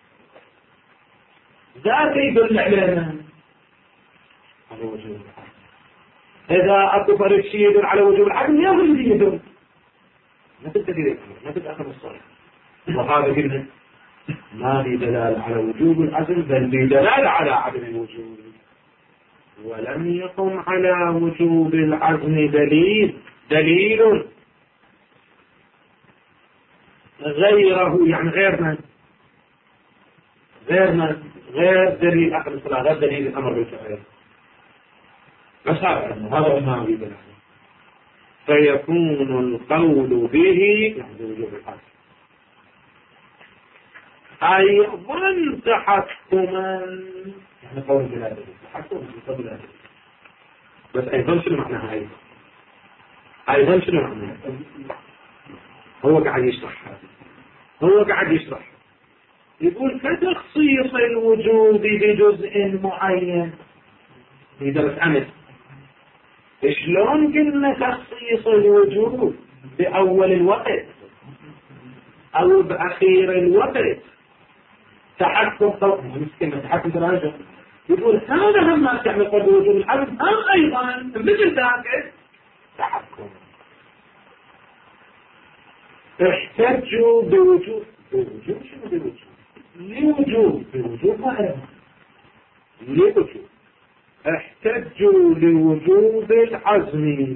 ذاك يدل علينا على وجوب العدل. إذا أكو فريق شيء يدل على وجوب العدل يا من يدل، ما تدري ما تتأخذ الصلاة. وهذا قلنا ما في دلالة على وجوب العدل، بل في دلالة على عدم الوجوب. ولم يقم على وجوب العزم دليل غيره، يعني غير دليل أخذ الصلاة، غير دليل الأمر بالفعل، بس هذا ما في دلالة، فيكون القول به يعني وجوب العزم أيضا تحكما، يعني قول بلا دليل تحكم بلا دليل، بس أيضا شنو معناها؟ أيضا شنو معناها؟ هو قاعد يشرح يقول كتخصيص الوجود بجزء معين في درس أمس. شلون قلنا تخصيص الوجود بأول الوقت أو بأخير الوقت تحكم تحكم تراجع، يقول هذا هم ما تعمل بوجود العدم هم أيضا مثل ذاك تحكم. احتجوا بوجود شنو بوجود؟ بوجود ما أعلم لوجود. احتجوا لوجود العزم،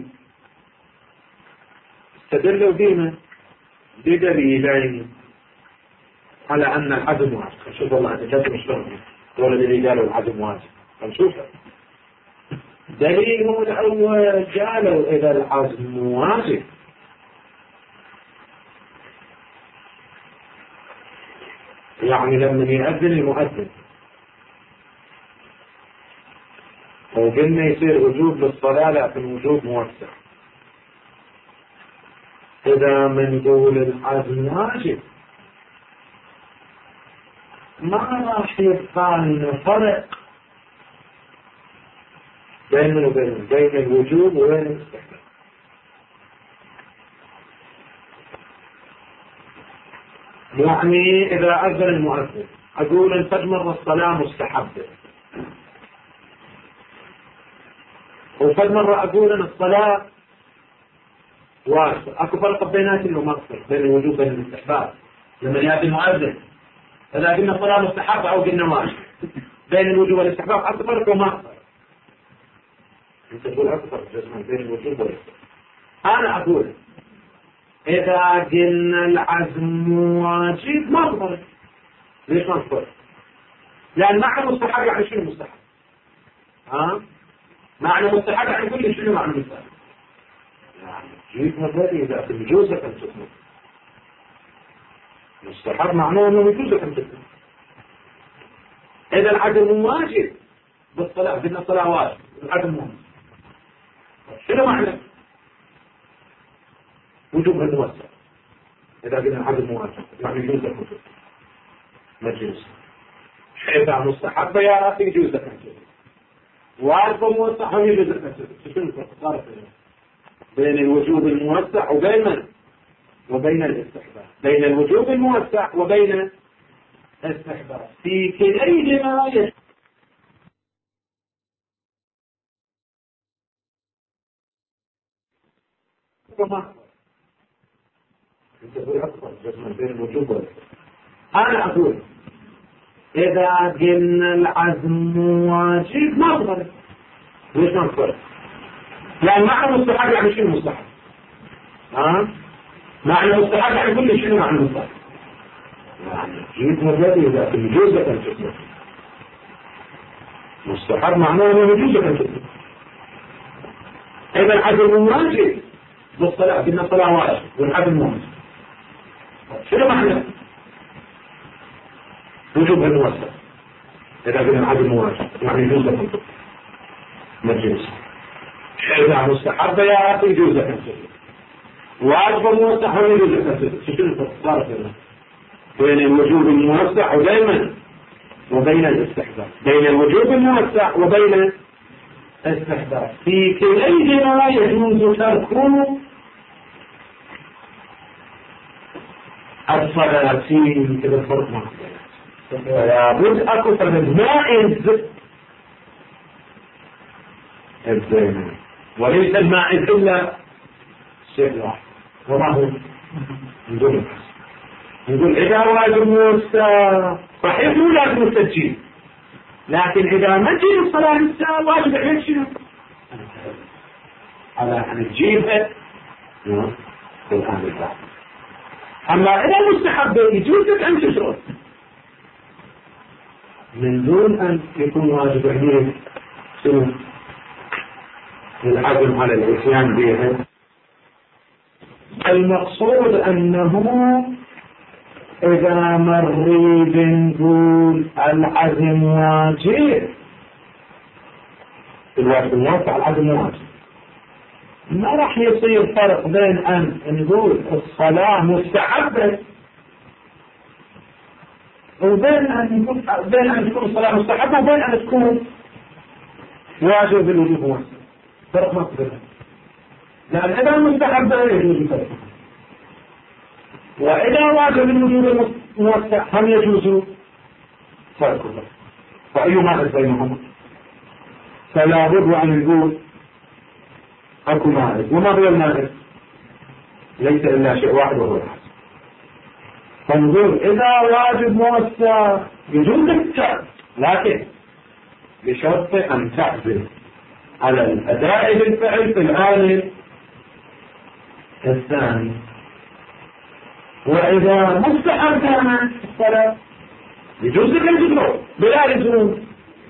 استدلوا بنا بدليلين على أن العزم واجب. شوف والله أتكلم شلون ولا دليل قالوا العزم واجب، نشوفه. دليلهم الأول قالوا إذا العزم واجب يعني لما يؤذن المؤذن وقلنا يصير وجوب للصلاة لكن وجوب موسع، إذا منقول العزم واجب ما راح يبقى لنا فرق بين الوجوب وبين الاستحباب. يعني إذا أذن المؤذن أقول أن تجمر الصلاة مستحبة، وقد مرة أقول أن الصلاة واجب. أكو فرق بيناتهم ومغفر بين الوجوب وبين الاستحباب لما يأتي المؤذن. إذا قلنا الصلاة مستحبة أو قلنا واجب بين الوجوب والاستحباب أكو فرق ومغفر. أنت تقول أكو فرق جزما بين الوجوب والاستحباب. أنا أقول إذا قلنا العزم واجب مغفر. ليش مغفر؟ لأن معنى مستحب يعني شنو مستحب؟ معنى مستحب يعني كل شنو معنى مستحب؟ يعني جيب مبادئ إذا يجوز لك أن تكمل. مستحب معناه أنه يجوز لك أن تكمل. إذا العدم واجب بالصلاة، قلنا الصلاة واجب، العدم واجب. شنو معنى وجوب الموسع؟ إذا قلنا العدم واجب يعني يجوز لك أن تكمل. ما يجوز. إذا مستحب يا أخي يجوز لك أن تكمل. واجب موسع هم يجوز لك أن تكمل. شنو الفرق بين الوجوب الموسع وبين الاستحباب؟ بين الوجوب الموسع وبين الاستحباب في كليهما بين الوجوب والاستحباب. أنا أقول إذا قلنا العزم واجب ما أقبل. ليش ما أقبل؟ لأن معنى مستحب يعني شنو مستحب؟ معنى مستحب يعني كل شيء معنى مستحب. يعني جيد مبادئ إذا يجوز لك أن تكمل. مستحب معناه أنه يجوز لك أن تكمل. إذا العزم واجب بالصلاة، قلنا الصلاة واجب والعزم واجب. شنو معنى وجوب الموسع؟ إذا قلنا العزم واجب يعني يجوز لك أن تكمل. ما يجوز. إذا مستحب يا أخي يجوز لك أن تكمل. واجب الموسع هو يجوز لك أن تكمل. شنو الفرق بين الوجوب الموسع وبين الاستحباب؟ بين الوجوب الموسع وبين الاستحباب في كليهما يجوز ترك الصلاتين كذا الفرق معه. لابد اكو سبب مائز الزين، وليس المائز الا شيء واحد، وما هو؟ نقول إذا واجب موسى صحيح مو لازم التسجيل، لكن إذا ما تجيب الصلاة لسه واجب عليك شنو؟ على أن تجيبها الآن بالبعض. أما إذا مستحب يجوز لك أن تشرب من دون أن يكون واجب عليك شنو؟ العزم على الإتيان بها. المقصود أنه إذا مريد نقول العزم واجب، الواجب موسع العزم واجب، ما راح يصير فرق بين أن نقول الصلاة مستحبة وبين أن تكون الصلاة مستحبة وبين أن تكون واجب بالوجوب موسع. فرق ما تقدر، لأن إذا مستحبة يجوز فرق، وإذا واجب الوجوب الموسع هم يجوز تركه. فأيما بينهما؟ فلا بد أن نقول أكو مائز، وما هو المائز؟ ليس إلا شيء واحد وهو العزم. فنقول إذا واجب موسع يجوز الترك، لكن بشرط أن تعزم على الأداء بالفعل في الآن الثاني. وإذا مستحب كان الصلاة يجوز لك أن تدعو بلا لزوم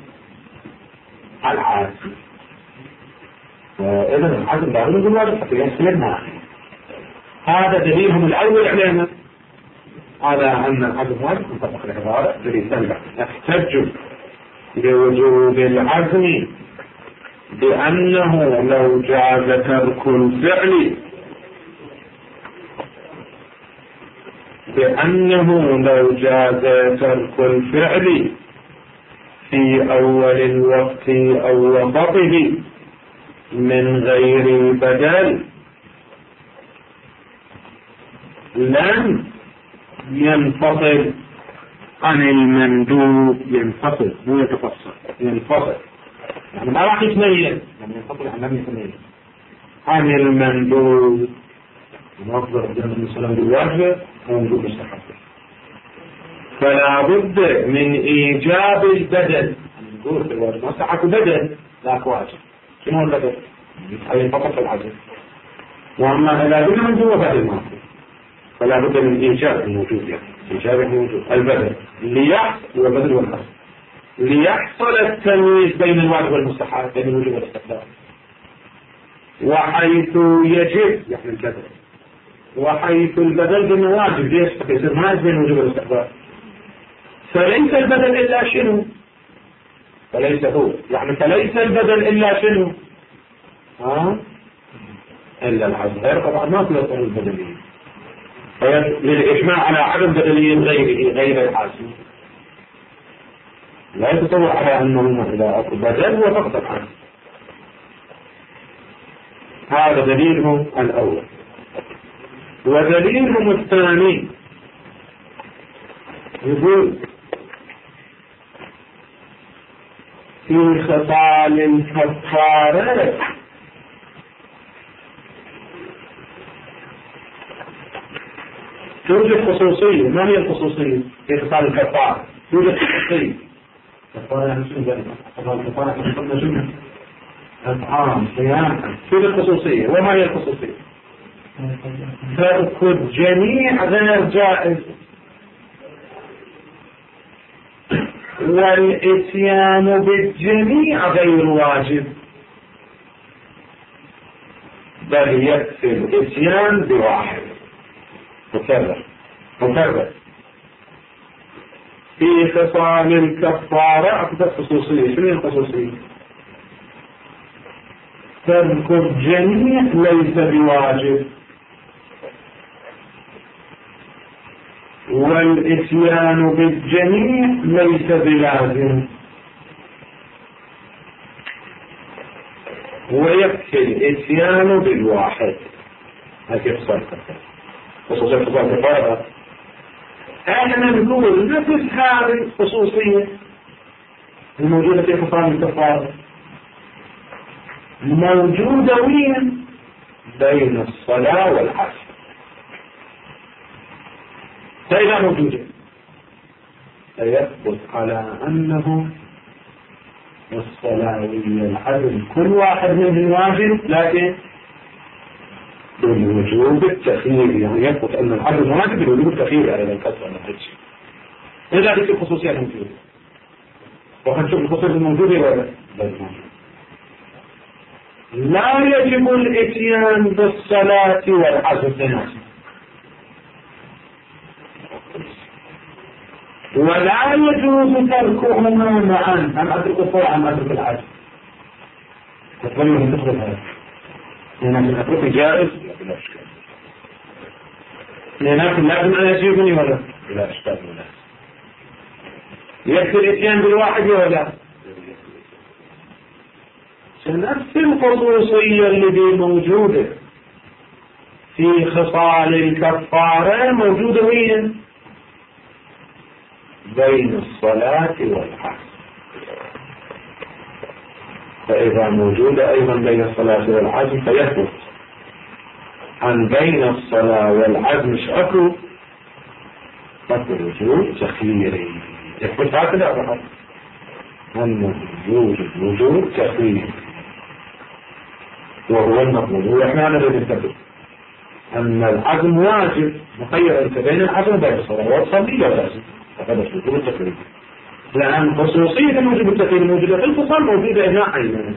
العزم. إذا العزم لا يجوز الواجب حتى يسلمها. هذا دليلهم الأول علينا على أن العزم واجب مطابق العبارة الذي سلم. احتجوا لوجوب العزم بأنه لو جاز ترك الفعل ترك الفعل في أول الوقت أو وسطه من غير بدل لن ينفصل عن المندوب. ينفصل مو يتفصل، ينفصل يعني ما راح يتميز، يعني ينفصل عن لم يتميز عن المندوب. نظر النبي صلى الله عليه وسلم بالواجب ومندوب مستحب. فلا بد من إيجاب البدل. نقول في الواجب مستحب بدل لا واجب. شنو البدل؟ أي فقط العزم. وأما إذا قلنا مندوب بدل ما فلا بد من إيجاب الموجود، يعني إيجاب الموجود البدل ليحصل والبدل والحصل ليحصل التمييز بين الواجب والمستحب، بين الوجوب والاستحباب. وحيث يجب يعني البدل، وحيث البدل بالواجب يصير ما بين وجوب الاستحباب، فليس البدل إلا شنو؟ فليس هو يعني فليس البدل إلا شنو؟ إلا العزم. غير طبعا ما تلقى البدلية للإجماع على عدم بدلية غير العزم، لا يتصور على أنه إذا أكو بدل هو فقط العزم. هذا دليلهم الأول. ودليلهم الثاني يقول في خصال الكفارة توجد خصوصية. ما هي الخصوصية في خصال الكفارة؟ توجد خصوصية. كفارة أطعام صيام، توجد خصوصية. وما هي الخصوصية؟ ترك الجميع غير جائز، والإتيان بالجميع غير واجب، بل يكفي الإتيان بواحد مكرر. في خصال الكفارة أكثر خصوصية. شنو الخصوصية؟ ترك الجميع ليس بواجب، والإتيان بالجميع ليس بلازم، ويكفي الإتيان بالواحد. هكذا خصال الكفارة. خصوصية خصال الكفارة احنا نقول نفس هذه الخصوصية الموجودة في خصال الكفارة موجودة وين؟ بين الصلاة والعزم. فإذا موجودة فيثبت على أنه الصلاة والعزم كل واحد منهم واجب، لكن بالوجوب التخيير. يعني يثبت أن العزم واجب بالوجوب التخيير على الكسر والنتج. إذا هذه الخصوصيات موجودة، وهنشوف الخصوصيات الموجودة ولا لا يجب الإتيان بالصلاة والعزم لنفسه، ولا يجوز تركهما معا. أم أترك الصلاة أم أترك العزم؟ تتبين من تخرج هذا لأن أترك جائز بلا إشكال، لأن لازم أن يجيبني ولا بلا إشكال ولا يكفي الإتيان بالواحد ولا نفس الخصوصية اللي موجودة في خصال الكفارة موجودة وين؟ بين الصلاة والعزم. فإذا موجودة أيضا بين الصلاة والعزم فيثبت عن بين الصلاة والعزم شأكو وجود تخييري. يثبت هكذا أبعد أنه يوجد وجود تخييري، وهو المطلوب. وإحنا نريد نثبت أن العزم واجب مخير أنت بين العزم وبين الصلاة والصلاة لا لازم، فهذا وجود التخيير. لأن خصوصية الوجوب التخيير موجودة في الخصال موجودة هنا أيضا،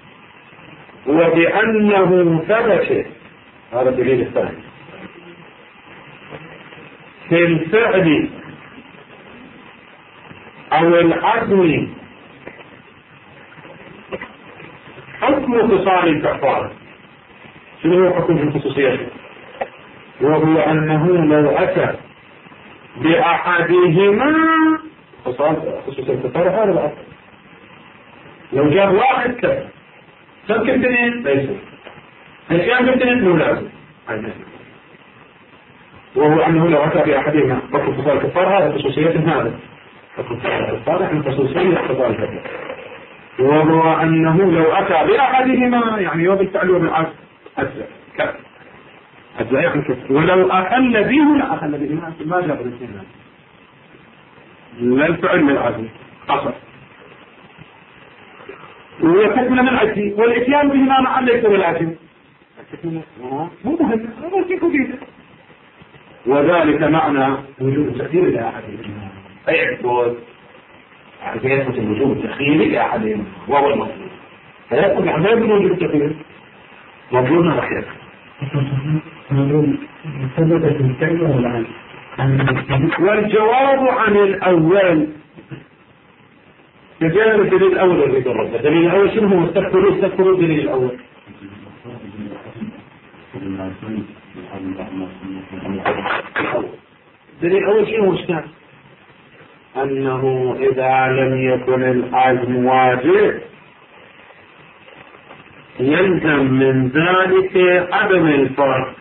وبأنه ثبت. هذا الدليل الثاني في الفعل أو العزم حكم خصال الكفارة. شنو هو حكم الخصوصية؟ وهو أنه لو أتى بأحدهما خصوصية الكفارة هذا الأصل. لو جاب واحد كفر ترك اثنين ليس، الإتيان باثنين مو لازم. وهو أنه لو أتى بأحدهما حكم خصال الكفارة هذا خصوصية هذا حكم خصال الكفارة من خصوصية خصال الكفارة. وهو أنه لو أتى بأحدهما يعني يوم الفعل وبالعزم أجزاء كفر أجزاء يعني كفر. ولو أخل بهما أخل بهما ما جاب الاثنين لا الفعل من العزم أصل ويكون من العزم والإتيان بهما مع ليس بالعزم مو مهم وذلك معنى وجود التأثير إلى أحدهما. أي يثبت الوجوب التخييري لأحدهم وهو المطلوب، فيثبت عن ذلك وجوب التخيير. مضمونها راح يكفي. والجواب عن الأول تجارب الدليل الأول الرد الرد. الدليل الأول شنو هو؟ استغفروا الدليل الأول. الدليل الأول شنو هو؟ اشتغل أنه إذا لم يكن العزم واجب يلزم من ذلك عدم الفرق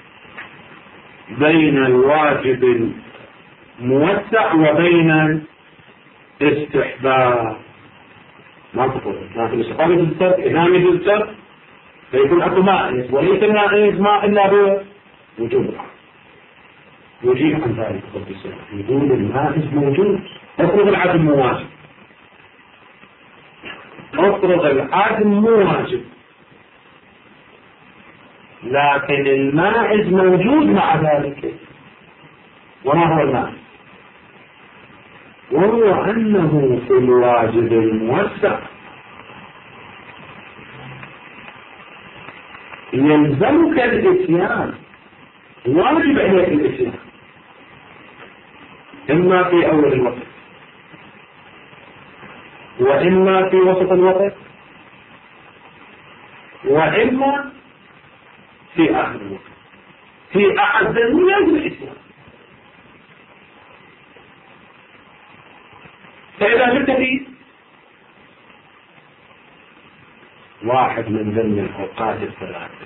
بين الواجب الموسع وبين الاستحباب. ما تقول لكن الاستحباب يجوز الترك، إذا يجوز الترك فيكون أكو مائز، وليس المائز ما إلا بوجوب العزم. يجيب عن ذلك يقول المائز موجود، افرض العزم مو واجب، افرض العزم مو واجب لكن المائز موجود مع ذلك. وما هو المائز؟ وهو أنه في الواجب الموسع يلزمك الإتيان، واجب عليك الإتيان، إما في أول الوقت وإما في وسط الوقت وإما في آخر الوقت. في أحد يجب الإتيان. فإذا جبت في واحد من ضمن الأوقات الثلاثة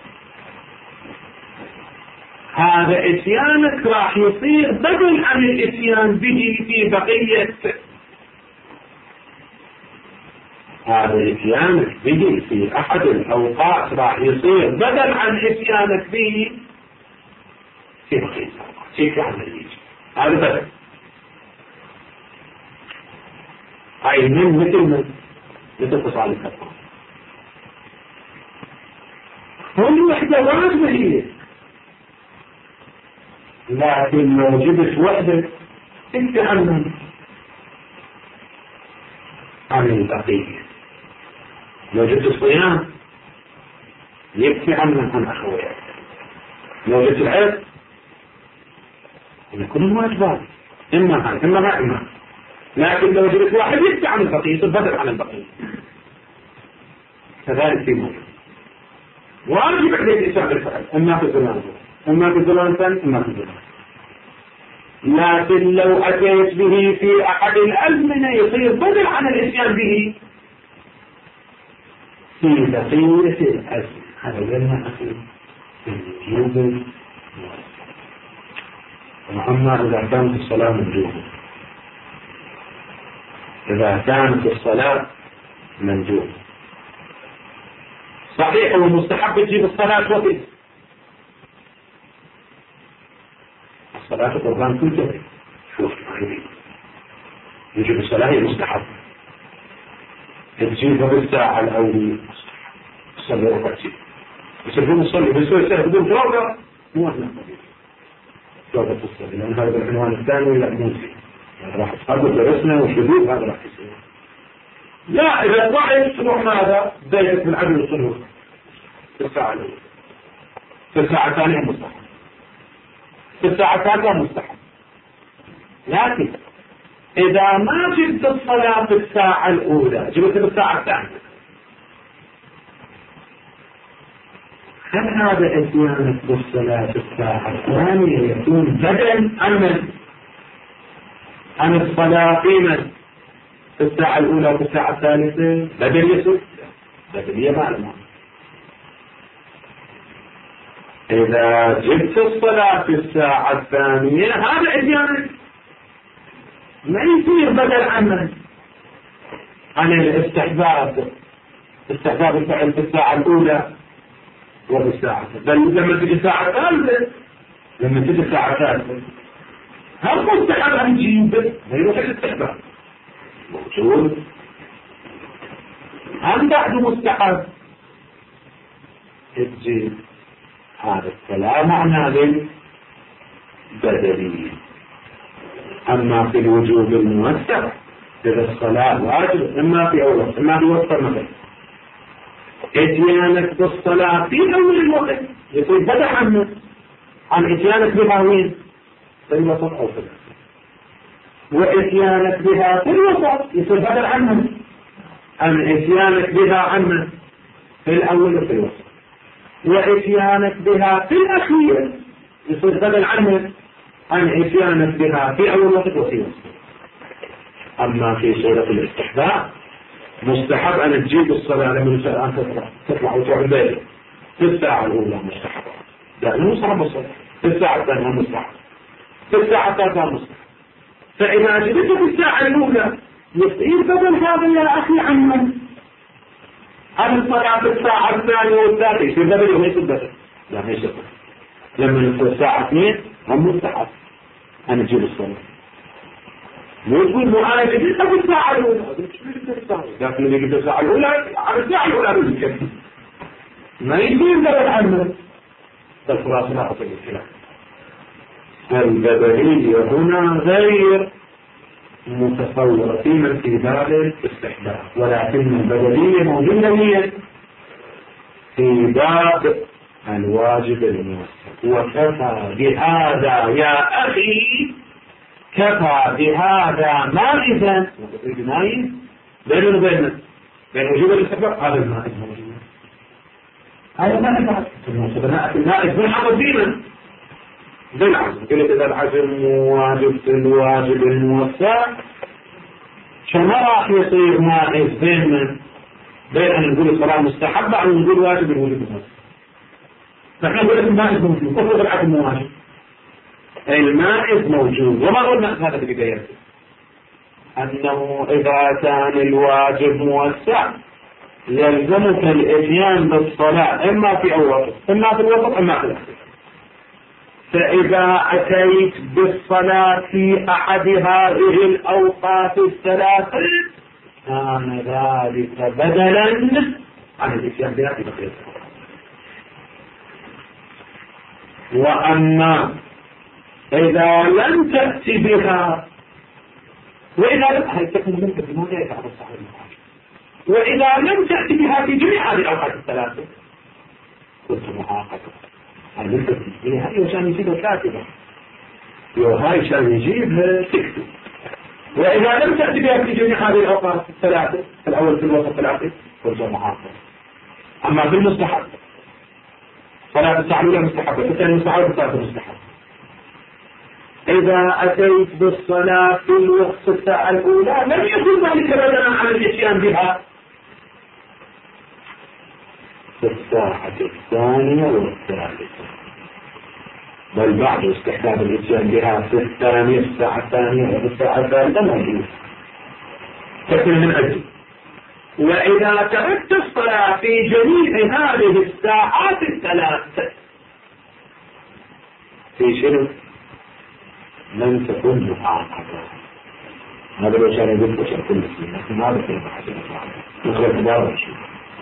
هذا إتيانك راح يصير بدل عن الإتيان به في بقية. هذا إتيانك به في أحد الأوقات راح يصير بدل عن إتيانك به في بقية الأوقات. شيء كامل يجي هذا بدل. هاي من مثل تصال الكفر. كل وحدة واجبة هي، لكن لو جبت وحدة انت عن البقية. لو جبت الصيام يكفي عن أخويا. لو جبت العيد يكون الواجبات إما هاي إما هاي إما. لكن لو جبت واحد يكفي عن البقية يصير بدل عن البقية. كذلك في موجود واجب عليك إشاعة الفعل إما في الزمان إما في الزمان ثاني إما في الزمان. لكن لو أتيت به في أحد الأزمنة يصير بدل عن الإتيان به في بقية الأزمنة. هذا قلنا أخي الوجوب. وأما إذا كانت الصلاة مندوبة، إذا كانت الصلاة مندوبة صحيح ومستحب تجيب الصلاة وقت الصلاة قربان كل جبل. شوف يجب الصلاة هي مستحب تجيبها بالساعة الأولى صلي وقتي يسبون الصلي بسوء سهل بدون جوابها مو أهلا جوابة الصلي لأن هذا العنوان الثاني لا موسي راح تقابل درسنا وشذوذ هذا راح يصير. لا إذا طلعت تروح ماذا بداية من عدل الصلوات في الساعة الأولى، في الساعة الثانية مستحب، في الساعة الثالثة مستحب. لكن إذا ما جبت الصلاة في الساعة الأولى جبت في الساعة الثانية هل هذا إتيانك بالصلاة في الساعة الثانية يكون بدل عن الصلاة في الساعة الأولى وفي الساعة الثالثة؟ بدل يسوع بدل معلومة. إذا جبت الصلاة في الساعة الثانية هذا إتيانك ما يصير بدل عن الاستحباب الفعل في الساعة الأولى وفي الساعة الثالثة. بل لما تجي الساعة الثالثة هل مستحب أن تجيب غير الاستحباب موجود هم بعد مستحب تجيب. هذا الكلام معناه بالبدلية. أما في الوجوب الموسع إذا الصلاة واجب إما في أول وقت إما في وقت المغرب اتيانك بالصلاة في أول الوقت يصير بدل عنه عن اتيانك بها وين؟ في الوسط أو في الآخر. واتيانك بها في الوسط يصير بدل عنه عن اتيانك بها عنه في الأول وفي الوسط. واتيانك بها في الأخير يصير بدل عنه عن اتيانك بها في أول وقت وفي وسط. أما في صورة الاستحباب مستحب أن تجيب الصلاة لما الآن تطلع وتروح بيتك في الساعة الأولى مستحب، لأنه مستحب الصلاة. في الساعة الثانية مستحب، في الساعة الثالثة مستحب. فإذا جلست في الساعة الأولى يصير بدل هذا يا أخي عن من؟ عن الصلاة في الساعة الثانية والثالثة يصير بدل وما يصير بدل؟ لا ما يصير. لما نصير الساعة 2 هم مستحب أن تجيب الصلاة. مو تقول مو أنا جبت في الساعة الأولى، لكن اللي جبت الساعة الأولى على الساعة الأولى بالكثير ما يصير بدل عنه. فالخلاص لا أصل الكلام. البدلية هنا غير متصورة في باب الاستحباب، ولكن البدلية موجودة في باب الواجب الموسع. وكفى بهذا يا أخي، كفى بهذا مائزا مائز بيننا بين وجوب الاستحباب. هذا المائز موجود، هذا مائز المائز بالحظ دينا بالعزم. قلت إذا العزم واجب في الواجب الموسع فما راح يصير مائز بين أن نقول الصلاة مستحبة أو نقول واجب الوجوب الموسع. فإحنا نقول المائز موجود، كفر العزم واجب. المائز موجود. وما قلنا هذا في بدايته أنه إذا كان الواجب موسع يلزمك الإتيان بالصلاة إما في أول وقت إما في الوسط إما في الآخر. فإذا أتيت بالصلاة في أحد هذه الأوقات الثلاثة كان ذلك بدلا عن الإتيان بها في بقية الصلاة. وأما إذا لم تأتي بها وإذا لم تأتي بها في جميع هذه الأوقات الثلاثة كنت محاقبا. هاي عشان يجيبها كاتبة، وهاي عشان يجيبها تكتب. وإذا لم تأتي بها في جميع هذه الأوقات الثلاثة، في الأول في الوسط في الآخر كنت محاقبا. أما في المستحب صلاة الساعة الأولى مستحبة، في الثانية مستحبة، في الثالثة مستحبة. إذا أتيت بالصلاة في الوقت الساعة الأولى لم يكن ذلك بدلا عن الإتيان بها في الساعة الثانية والثالثة، بل بعد استحباب الإتيان بها في الثانية الساعة الثانية وفي الساعة الثالثة موجود كثير من أجل. وإذا تركت الصلاة في جميع هذه الساعات الثلاثة في شنو؟ لم تكن محاقبة. هذا لو كان يقول بشر كل مسلم، لكن هذا كيف حسن نقرأ العبارة شيء.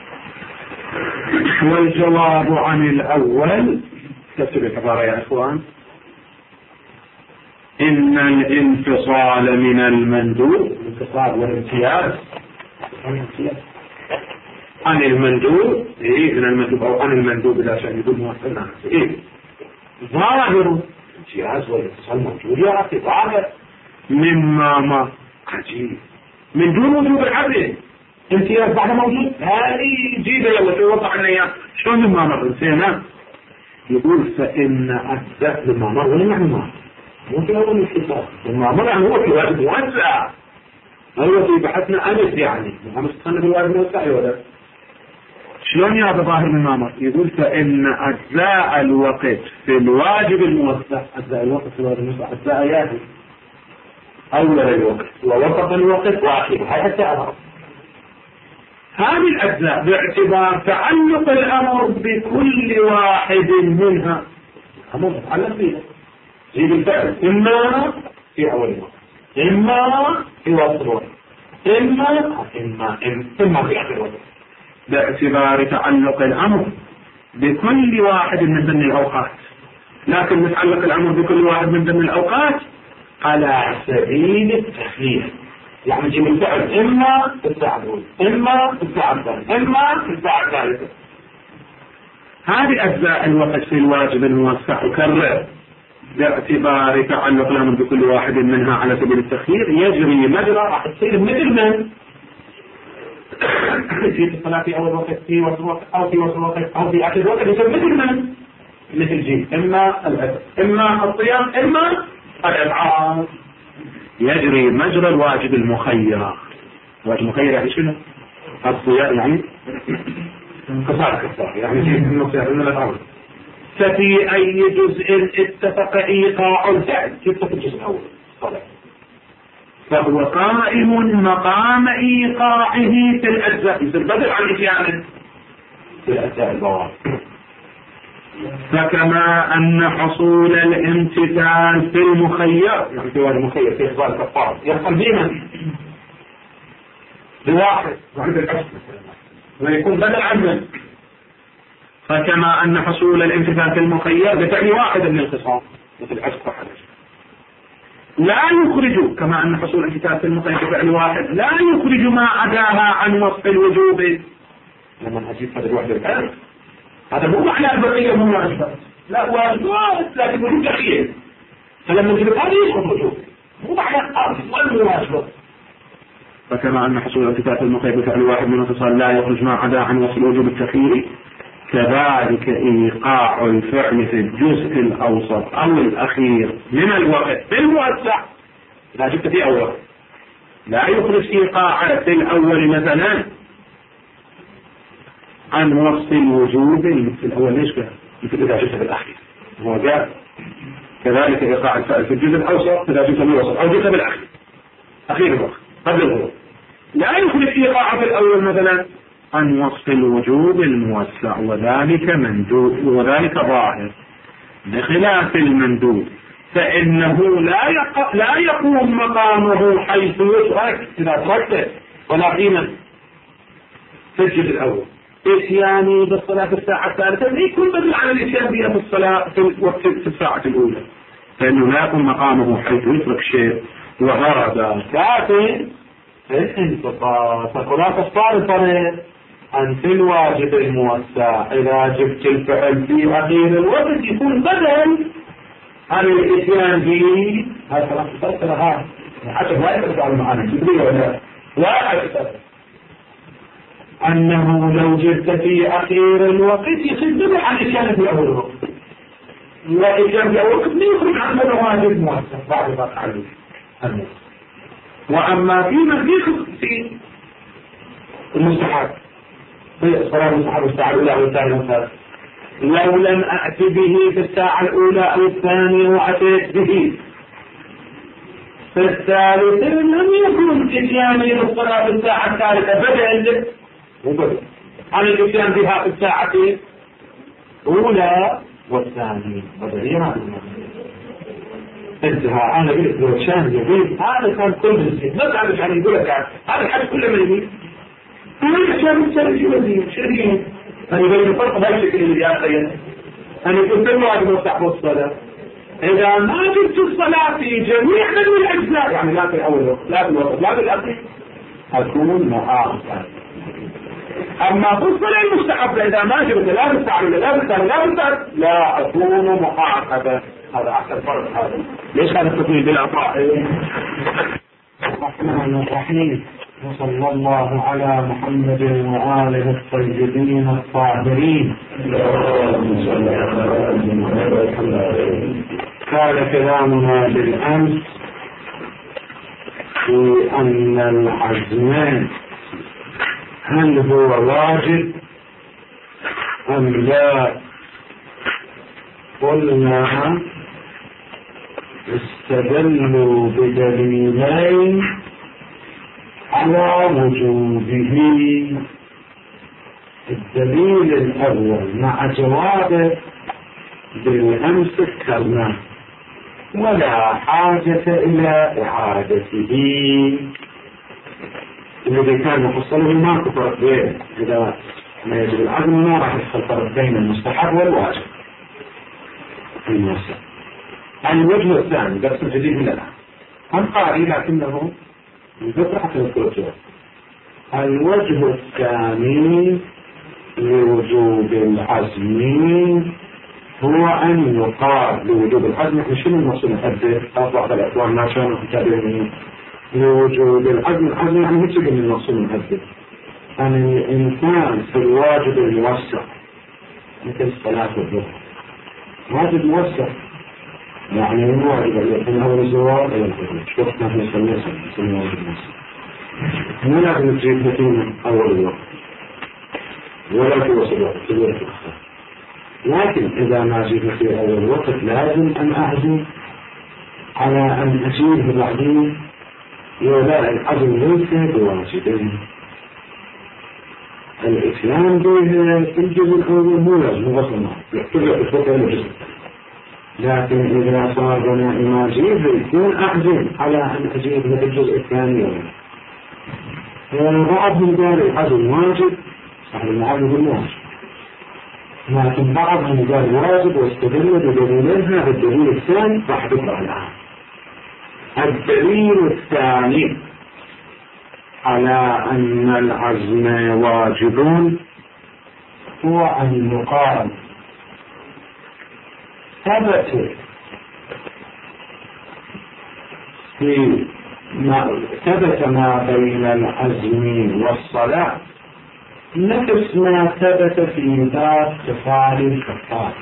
والجواب عن الأول تكتب العبارة يا إخوان: إن الانفصال من المندوب، الانفصال والامتياز عن المندوب، من المندوب أو عن المندوب إذا شاء يقول موصلنا ظاهر. الامتياز والاتصال موجود يا أخي، ظاهر مما ما عجيب من دون وجوب العدل. امتياز بعد موجود، هذه جيبه يلا توضح لنا اياه شلون مما مر نسينا. يقول فإن أجزاء مما مر ولا يعني ما مو في أول الاتصال مما مر، يعني هو في واجب موسع، هو في بحثنا أمس يعني أمس دخلنا بالواجب موسع ولا شلون يا ظاهر مما مر. يقول فإن أجزاء الوقت في الواجب الموسع، أجزاء الوقت في الواجب الموسع أجزاء ياهي أول الوقت ووسط الوقت وآخره، هاي حتى أمر. هذه الأجزاء باعتبار تعلق الأمر بكل واحد منها أمر متعلق بها، جيب الفعل إما في أول الوقت إما في وسط الوقت إما في آخر الوقت، باعتبار تعلق الأمر بكل واحد من ضمن الأوقات. لكن متعلق الأمر بكل واحد من ضمن الأوقات على سبيل التخفيف، يعني نجيب الفعل إما في الساعة الأولى، إما في الساعة الثانية، إما في الساعة الثالثة. هذه أجزاء الوقت في الواجب الموسع كرر باعتبار تعلق الأمر بكل واحد منها على سبيل التخيير يجري مجرى راح تصير مثل من في الصلاة في أول وقت، في وسط الوقت، أو في وسط الوقت، أو في آخر الوقت، يصير مثل من؟ مثل جيم، إما الأكل، إما الصيام، إما الإطعام. يجري مجرى الواجب المخير. الواجب المخير يعني شنو؟ الصيام يعني كفار يعني شيء من الأمر. ففي أي جزء اتفق إيقاع الفعل؟ كيف في الجزء الأول صلاة، فهو قائم مقام إيقاعه في الأجزاء، يصير بدل عن إتيانه في الأجزاء البواب. فكما أن حصول الامتثال في المخير، يعني في واجب المخير في إخبار الكفار يحصل بينا بواحد وعند الأجزاء ويكون بدل عنه. فكما أن حصول الامتثال في المخير بفعل واحد من الخصام مثل العشق فحل لا يخرج، كما أن حصول الامتثال في المخير بفعل واحد لا يخرج ما عداها عن وصف الوجوب. لما أجيب هذا الوحدة الآن هذا مو معنى البقية مو واجبة، لا واجبات لكن وجوب أخير، فلما نجيب هذا يسقط وجوب، مو معنى أصلا واجبة. فكما أن حصول الامتثال في المخير بفعل واحد من الخصال لا يخرج ما عدا عن وصف الوجوب التخييري، كذلك إيقاع الفعل في الجزء الأوسط أو الأخير من الوقت بالموسع إذا جبت في أول لا يخرج إيقاع في الأول مثلا عن وصف الوجوب مثل الأول. ليش كده؟ مثل إذا جبت بالأخير هو جاء كذلك إيقاع الفعل في الجزء الأوسط إذا جبت بالوسط أو جبت بالأخير أخير الوقت قبل الغروب لا يخرج إيقاع في الأول مثلا عن وصف الوجوب الموسع، وذلك مندوب وذلك ظاهر بخلاف المندوب فإنه لا يقوم مقامه حيث يترك إذا تركته ولا قيمة في الجزء الأول. إتياني بالصلاة في الساعة الثالثة يكون بدل عن الإتيان بها في الصلاة في الوقت في الساعة الأولى، فإنه لا يقوم مقامه حيث يترك شيء وهذا كافٍ الانتقاص. فخلاصة الفرق أن في الواجب الموسع إذا جبت الفعل في أخير الوقت يكون بدل عن الإتيان به. هذا خلاص تفسر هذا حتى لا يتفق على المعاني جبريل ولا لا أكثر أنه لو جبت في أخير الوقت يصير بدل عن الإتيان في أول الوقت، والإتيان في أول الوقت لا يخرج عن الواجب الموسع بعد ذلك عليه الموسع. وأما في المستحب في صلاة المستحب الساعة الأولى أو الثانية والثالثة لو لم أأتي به في الساعة الأولى أو الثانية وأتيت به في الثالثة لم يكن إتياني بالصلاة في الساعة الثالثة بدل عن الإتيان بها في الساعة الأولى والثانية بدلية. انتهى. أنا قلت له شان يقول هذا كان كل مسجد ما تعرف عن يقول لك هذا الحدث كله ما يقول أنا كان مسجد وزير شريين أنا يقول لي فرق بشكل اللي أخير أنا قلت له أجب وصحب الصلاة إذا ما جبت الصلاة في جميع من الأجزاء يعني لا في أول وقت لا في الوقت لا في الأخير أكون معاصر. أما في الصلاة المستحبة إذا ما جبت لا بالتعليل لا بالتعليل لا بالتعليل لا أكون محاسبا. هذا أحسن فرق. هذا ليش هذا التطويل بالعطاء؟ الرحمن الرحيم وصلى الله على محمد وآله الطيبين الطاهرين. كان كلامنا بالأمس في أن العزم هل هو واجب أم لا؟ قلنا استدلوا بدليلين على وجوبه. الدليل الأول مع جوابه بالأمس ذكرناه ولا حاجة إلى إعادته. الذي كان مفصله ما كفرت بين إذا ما يجب العزم ما راح يدخل فرق بين المستحب والواجب في الموسى. الوجه الثاني درس جديد لنا هم قائل لكنه بفتحة الكتب. الوجه الثاني لوجوب العزم هو أن يقال لوجوب العزم. احنا شنو المقصود نحدد؟ أطلع بالأكوان ما شانوا متابعين لوجوب العزم. العزم يعني مش من المقصود نحدد أن الإنسان في الواجب الموسع مثل صلاة الظهر واجب موسع، يعني من واجب من أول الزوار إلى الخروج. شوف ما نسميه واجب موسع، مو لازم تجيب نتيجة أول الوقت ولا في وسط الوقت في الوقت الآخر. لكن إذا ما جيت في أول وقت لازم أن أعزم على أن أجيبه بعدين. ولا العزم ليس بواجبين. الإتيان به في الجزء الأول مو لازم غصب يحتاج الفقه الجزء، لكن إذا صار بنا ما أجيبه يكون أعزم على أن أجيبه في الجزء الثاني. بعضهم قال العزم واجب، صح العزم الواجب، لكن بعضهم قال واجب واستدل بدليلين. هذا الدليل الثاني راح تقرأ الآن. الدليل الثاني على أن العزم واجب هو أن يقال ثبت ما بين العزم والصلاة نفس ما ثبت في باب خصال الكفار،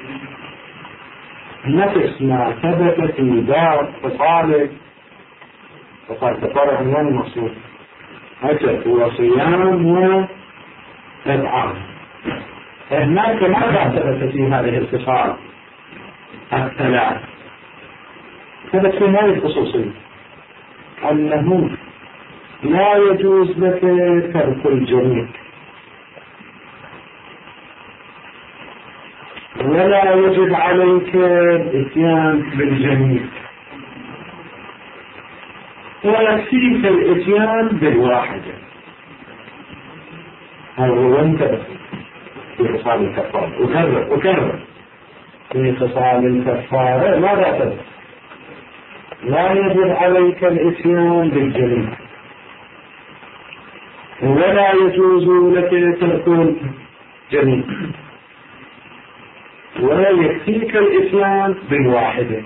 نفس ما ثبت في باب خصال الكفار. عنوان المقصود أكل وصيام وإطعام. هناك ماذا ثبت في هذه الخصال الثلاث؟ ثبت في هذه الخصوصية أنه لا يجوز لك ترك الجميع، ولا يجب عليك الاتيان بالجميع، ويكفيك الاتيان بالواحدة. هذا هو انتبه في خصال الكفارة. وكرر في خصال الكفارة ماذا تبقى؟ لا يجب عليك الاتيان بالجميع، ولا يجوز لك ترك الجميع، ولا يكفيك الاتيان بالواحدة.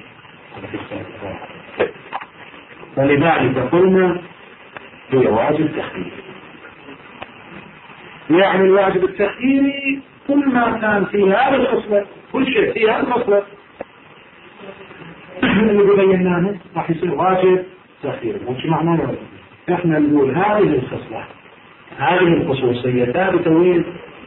فلذلك قلنا هي واجب تخييري. يعني الواجب التخييري كل ما كان في هذا الخصلة، كل شيء في هذا الخصلة اللي بيناه راح يصير واجب تخييري. وش معناه؟ احنا نقول هذه الخصلة، هذه الخصوصية ثابتة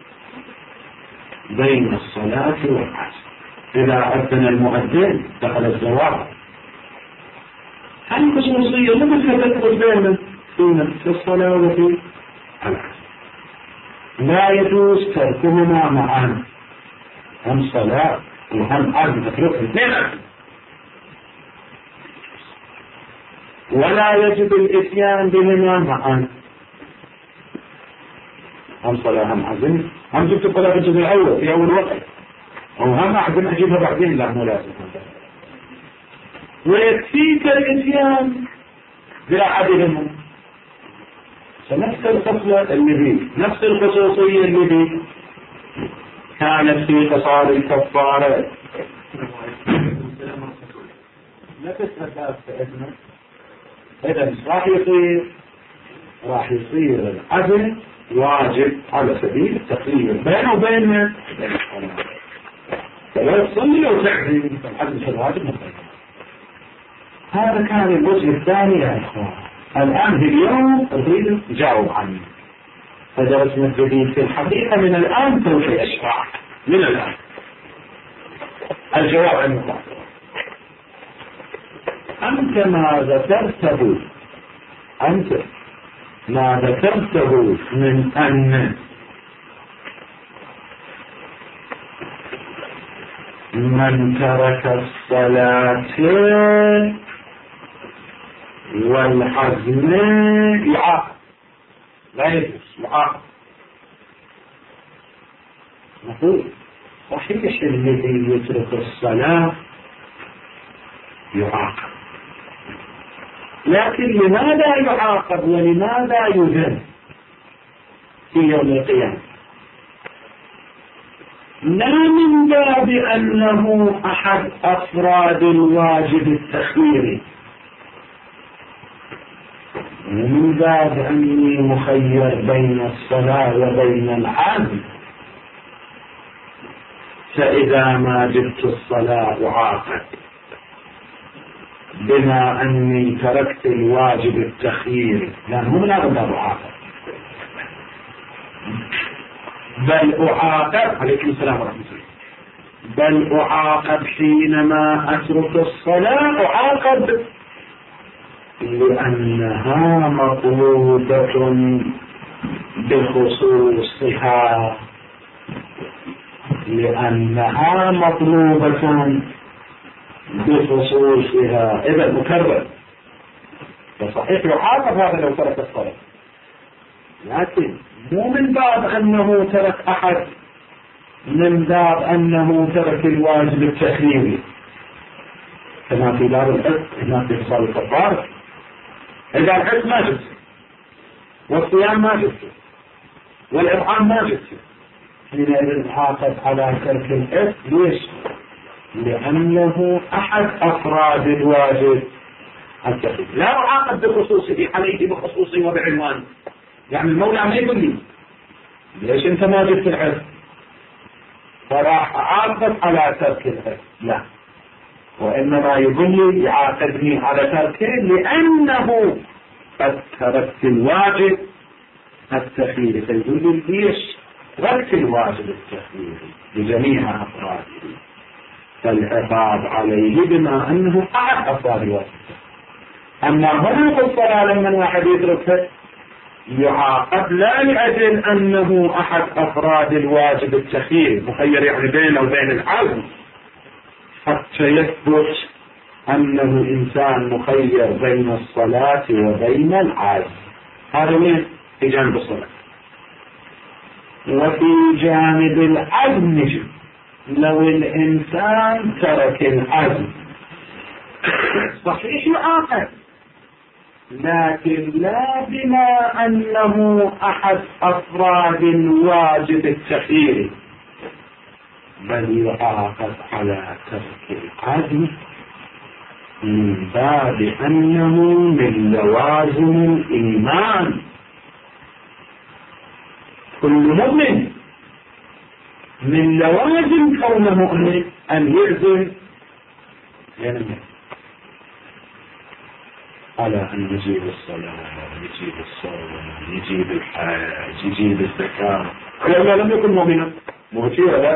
بين الصلاة والعصر. إذا أذن المؤذن دخل الزواج. هذه الخصوصية ممكن تدخل بين في الصلاة وفي العصر. لا يجوز تركهما معا، هم صلاة وهم عزم تتركهم اثنين، ولا يجب الاتيان بهما معا، هم صلاة هم عزم. هم جبت الصلاة في الجزء الأول في أول وقت، وهم عزم أجيبها بعدين، لا مو لازم. ويكفيك الاتيان بأحدهما. فنفس الخصلة اللي بيه، نفس الخصوصية اللي بيه كانت في خصال الكفارة، نفس أساس فإذن. إذن راح يصير العزم واجب على سبيل التخيير بينه وبين فلا تصلي لو تعزم العزم الواجب مخير. هذا كان الوجه الثاني يا إخوان. الآن في اليوم أريد تجاوب عني، فدرسنا الجديد في الحقيقة من الآن سوف يشرع من الآن الجواب عن المطلق. أنت ما ذكرته من أن من ترك الصلاة والعزم يعاقب، لا يجوز يعاقب. نقول صحيح الذي يترك الصلاة يعاقب، لكن لماذا يعاقب ولماذا يذل في يوم القيامة؟ لا من باب أنه أحد أفراد الواجب التخييري، ومن باب أني مخير بين الصلاة وبين العزم، فإذا ما جبت الصلاة أعاقب بما أني تركت الواجب التخييري، لأنه من هذا الباب أعاقب، بل أعاقب عليكم السلام ورحمة الله، بل أعاقب حينما أترك الصلاة، أعاقب لأنها مطلوبة بخصوصها، لأنها مطلوبة بخصوصها. إذا مكرر، فصحيح يعاقب هذا لو ترك الصلاة، لكن مو من باب أنه ترك أحد، من باب أنه ترك الواجب التخييري، كما في باب الحج هناك في صلاة الكفارة. إذا الحج ما جبت، والصيام ما جبت، والإطعام ما جبت، حينئذ يعاقب على ترك الحج. ليش؟ لأنه أحد أفراد الواجب التخييري، لا يعاقب بخصوصه، عليه بخصوصه وبعنوانه. يعني المولى ما يقول لي ليش أنت ما جبت الحج فراح أعاقب على ترك الحج، لا، وإنما يقول لي يعاقبني على تركه لأنه قد تركت الواجب التخييري، فيقول لي ليش تركت الواجب التخييري لجميع أفراده، فالعقاب عليه بما أنه أحد أفراد الواجب. أما هنا في الصلاة لما واحد يتركه يعاقب لا لأجل أنه أحد أفراد الواجب التخييري، مخير يعني بينه وبين العزم، حتى يثبت أنه إنسان مخير بين الصلاة وبين العزم. هذا وين؟ في جانب الصلاة. وفي جانب العزم نجي لو الإنسان ترك العزم صحيح يعاقب، لكن لا بما أنه أحد أفراد الواجب التخييري، بل يعاقب على ترك العزم من باب أنه من لوازم الإيمان. كل مؤمن من لوازم كونه مؤمن أن يعزم على أن يجيب الصلاة، يجيب الصوم، يجيب الحج، يجيب الزكاة، ولا لم يكن مؤمنا موجودا لا.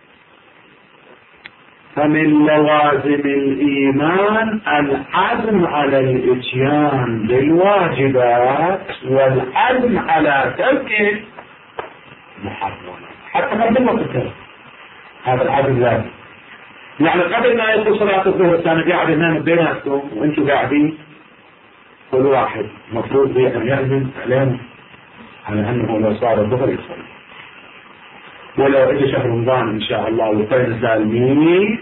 فمن لوازم الإيمان العزم على الإتيان بالواجبات والعزم على ترك المحرمات، حتى قبل ما تذكر هذا العزم لازم. يعني قبل ما يدخل صلاة الظهر كان قاعد هنا بيناتكم وانتم قاعدين، كل واحد مفروض أن يعزم على أنه لو صار الظهر يصلي، ولو اجى شهر رمضان ان شاء الله وكان سالمين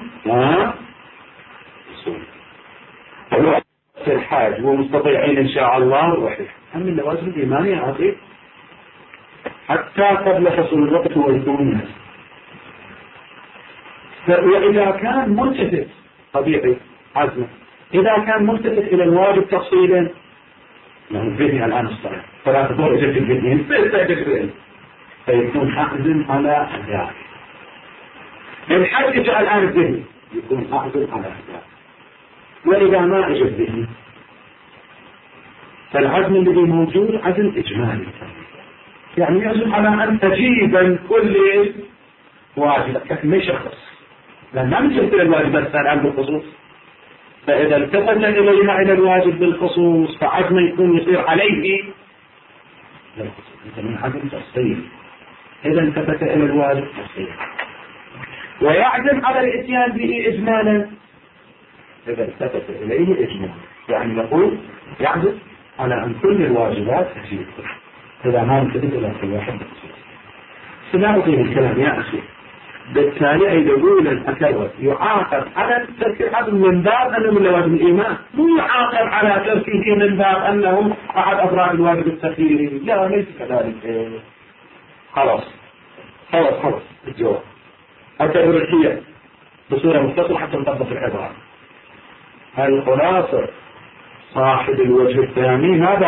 يصوم، ولو في الحاج ومستطيعين ان شاء الله روحي. هم اللوازم الايمانيه عظيم، حتى قبل حصول الوقت هو يكون. واذا كان ملتفت طبيعي عزمه، اذا كان ملتفت الى الواجب تفصيلا، يعني الذهني الان الصلاه صلاه الظهر اجت الذهني فيكون أعزم على ذلك. الحج جاء الآن الذهني يكون أعزم على ذلك. وإذا ما أجى الذهني فالعزم الذي موجود عزم إجمالي، يعني يعزم على أن تجيبا كل واجب، لكن ما يشخص، لأن ما نجد إلى الواجبات الآن بالخصوص، فإذا التفت إليها إلى الواجب بالخصوص فعزم يكون يصير عليه بالخصوص. أنت من عزم تفصيل، إذا التفت إلى الواجب تفصيل، ويعزم على الإتيان به إجمالا إذا التفت إليه إجمالا، يعني نقول يعزم على أن كل الواجبات تجيب إذا ما التفت إلى كل واحد بخصوص. سنعطي الكلام يا أخي، بالتالي يقول الأكل يعاقب على ترك العزم من باب أنه من لوازم الإيمان، مو يعاقب على تركه من باب أنه أحد أفراد الواجب التخييري. لا، ليس كذلك. خلاص الجواب. أعتبر هي بصورة مختصرة حتى نطبق العبارة. الخلاصة صاحب الوجه الثاني هذا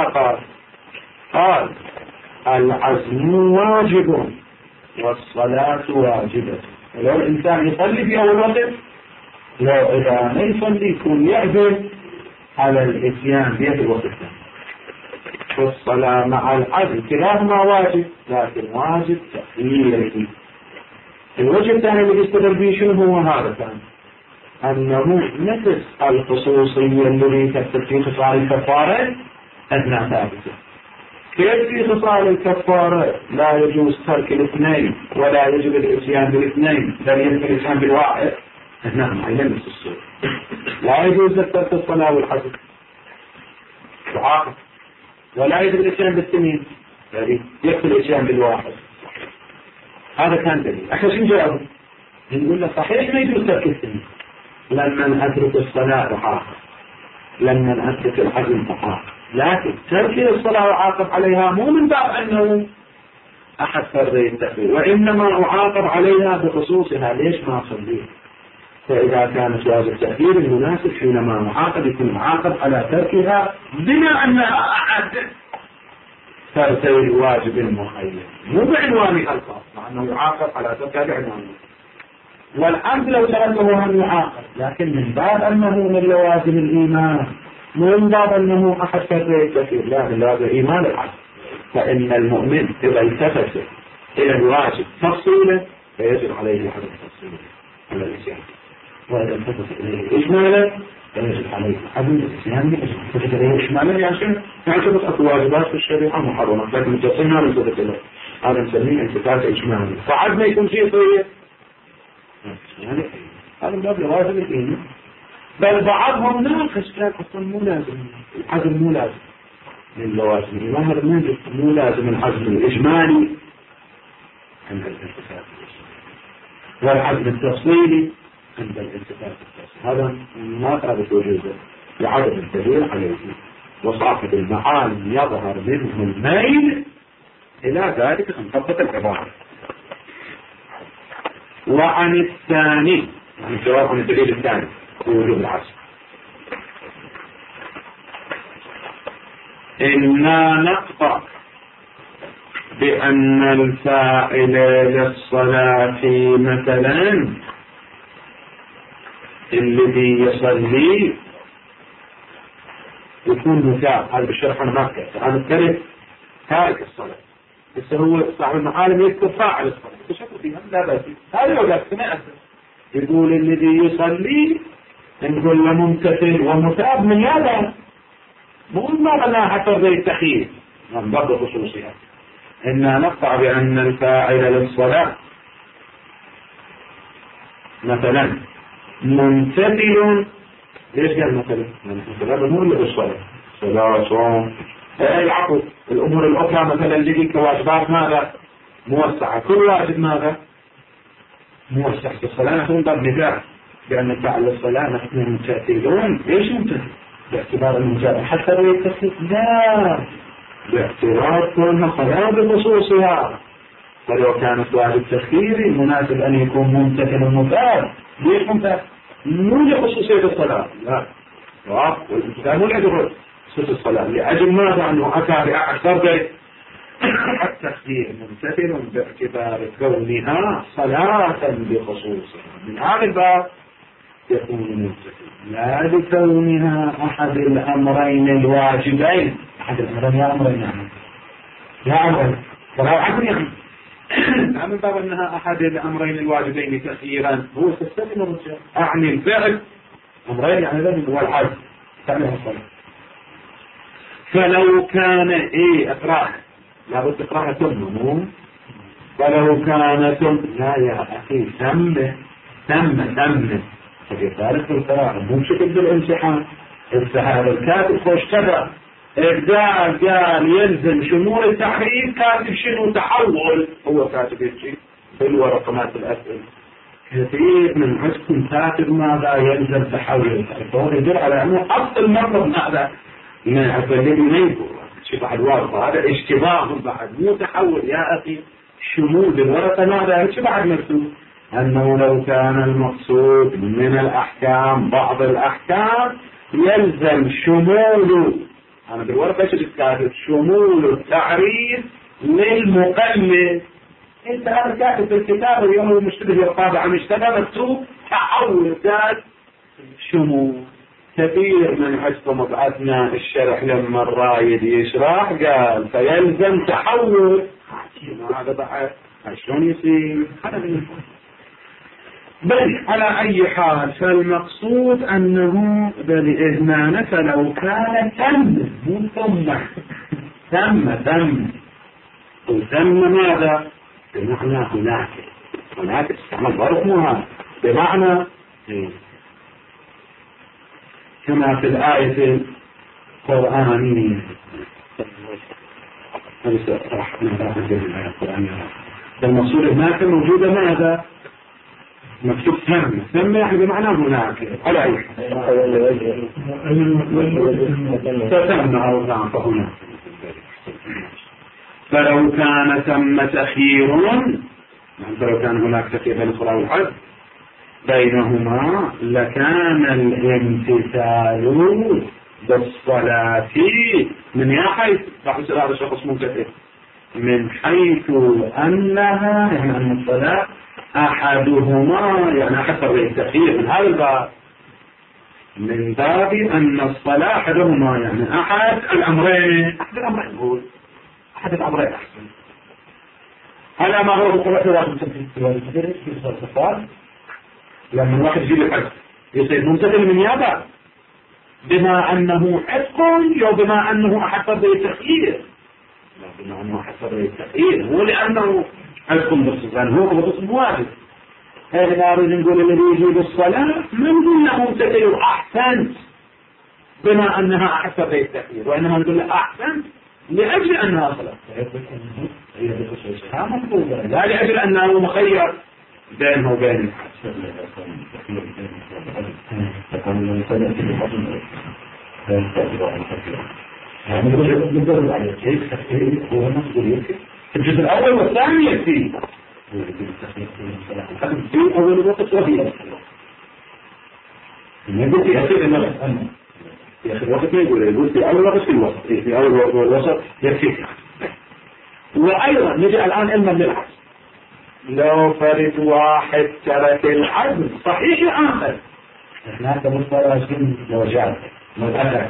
قال العزم واجب والصلاة واجبة. لو الإنسان يصلي في أول وقت، لو إذا ما يصلي يكون يعزم على الإتيان في الوقت الثاني. والصلاة مع العزم كلاهما واجب، لكن واجب تخييري. الوجه الثاني اللي يستدل به شنو هو هذا الثاني؟ أنه نفس الخصوصية التي تثبت في خصال الكفارة أثناء ثابته. كيف في خصال الكفارة لا يجوز ترك الاثنين ولا يجب الاتيان بالاثنين، بل يجب الاتيان بالواحد؟ نعم، هي نفس الصورة. لا يجوز ترك الصلاة والحج تعاقب، ولا يجب الاتيان بالثنين، يعني يكفي الاتيان بالواحد. هذا كان دليل. احنا شو نجاوب؟ نقول له صحيح ما يجوز ترك الثنين، لما أترك الصلاة وعاقب، لما أترك الحج وعاقب، لكن ترك الصلاة وعاقب عليها مو من باب أنه أحد فرضي التخيير، وإنما أعاقب عليها بخصوصها. ليش ما أصليها؟ فإذا كانت واجب تأثير المناسب حينما معاقب يكون معاقب على تركها بما أنها أحد فرضي الواجب المخير، مو بعنوان الخاص، مع أنه يعاقب على تركها بعنوانه. والحمد لو تركه أن يعاقب، لكن من باب أنه من لوازم الإيمان، مو من باب أنه أحد فرضي التأثير، لا، من لوازم الإيمان العزم. فإن المؤمن إذا التفت إلى الواجب تفصيلا فيجب عليه حد التفصيل على الإسلام، وإذا التفت إليه إجمالا فيجب عليه حد الإسلام. التفت إليه إجمالا يعني شنو؟ يعني تبقى واجبات في الشريعة محرمة، لكن متصلنا من التفت إليه هذا نسميه التفات إجمالي. فعد ما يكون شيء صحيح يعني هذا من باب لوازم الإيمان. بل بعضهم ناقش كان أصلا مو لازم العزم، مو لازم من لوازم الإيمان، هذا مو لازم العزم الإجمالي عند الالتفات والعزم التفصيلي عند الالتفات التفصيلي. هذا ما ثابت وجوده لعدم الدليل عليه، وصاحب المعالم يظهر منه الميل إلى ذلك أن تطبق العبارة. وعن الثاني، يعني الجواب عن الدليل الثاني وجوب العزم، إنا نقطع بأن الفاعل للصلاة مثلا الذي يصلي يكون مثال. هذا بالشرح أنا ما أذكر، أنا أذكر تارك الصلاة، بس هو صاحب المعالم يذكر فاعل الصلاة تشكر فيها لا بأس. هذا لو ذاك سمعت يقول الذي يصلي نقول له ممتثل ومتاب من هذا، مو ما بنا حتى زي التخيير من برضه خصوصيات. إنا نقطع بأن الفاعل للصلاة مثلا ممتثل. ليش قال مثلا؟ مثلا مو اللي بالصلاة، صلاة صوم العقل الأمور الأخرى مثلا اللي كواجبات ماذا؟ موسعة. كل واجب ماذا؟ موسع. في الصلاة نحن باب نزاع بأن فعل الصلاة نحن ممتثلون. ليش ممتثل؟ باعتبار المجال حتى لو يتصل؟ لا، باعتبار كونها صلاة بخصوصها. ولو كانت واجب تخييري مناسب أن يكون ممتثل ومتاب. ليش ممتثل؟ مو لخصوصية الصلاة، لا، والامتثال مو لأجل خصوص الصلاة، لأجل ماذا؟ أنه أتى بأكثر التخيير ممتثل باعتبار كونها صلاة بخصوصها. من هذا الباب يكون ممتثل، لا لكونها أحد الأمرين الواجبين. أحد الأمرين يا أمرين يعني يا أمرين فلا عقل يعني من باب أنها أحد الأمرين الواجبين تأخيرا هو تستثنى الرجال. أعني الفعل أمرين يعني ذلك هو الحج تعمل الصلاة. فلو كان أقرأ لابد تقرأها ثم فلو كان ثم لا يا أخي ثم ففي ذلك القراءة مو بشكل بالامتحان. السهل الكاتب خوش كذا قال يلزم شمول التحريف، كاتب شنو تحول، هو كاتب يجي بالورقمات الأسئلة كثير من عندكم كاتب ماذا يلزم تحول، فهو يدل على أنه أصل المطلب ماذا الذي ما يقول شيء بعد واضح، هذا اشتباه بعد مو تحول يا أخي. شمول الورقة ماذا شيء بعد مكتوب أنه لو كان المقصود من الأحكام بعض الأحكام يلزم شمول، أنا بالورقة ايش كاتب شمول التعريف للمقلد. انت هذا كاتب في الكتاب اليوم المشتبه يطابع مشتبه مكتوب تحول ذات شمول. كثير من عندكم بعثنا الشرح لما الرايد يشرح قال فيلزم تحول، هذا بعد شلون يصير؟ بل على أي حال فالمقصود أنه بالإهمانة لو كان تم وتم ماذا؟ بمعنى هناك استعمال ظرفها بمعنى كما في الآية القرآنية. المقصود هناك موجودة ماذا؟ مكتوب ثم يعني بمعنى هناك على أي حال فتم أو فهنا. فلو كان ثم تخيير، لو كان هناك تخيير بين الصلاة والحج بينهما لكان الامتثال بالصلاة من حيث راح يصير هذا الشخص ممتثل من حيث أنها يعني أن الصلاة أحدهما يعني أحد التخيير من هذا الباب، من باب أن الصلاة أحدهما يعني أحد الأمرين نقول أحد الأمرين أحسن. هذا ما هو بقوة الواجب لما الواحد يجيب الحج يصير ممتثل من يابا بما أنه حق أو بما أنه أحد التخيير، بما أنه أحد التخيير هو لأنه حكم بالصلاة هو بصف واجب. هذا ما أريد نقول الذي يجيب الصلاة من دونه ممتثل أحسنت بما أنها أحد التخيير، وإنما نقول أحسنت لأجل أنها صلاة لا لأجل أنه مخير بينه وبين الحج. الجزء الأول والثاني يكفي في أول وقت وهي يقول في أخير المرة في آخر وقت يقول في أول وقت في الوسط في أول وقت والوسط يكفي. وأيضا نجي الآن علما للعجز، لو فرد واحد ترك العزم صحيح الآخر هناك مستوى درجات متأثر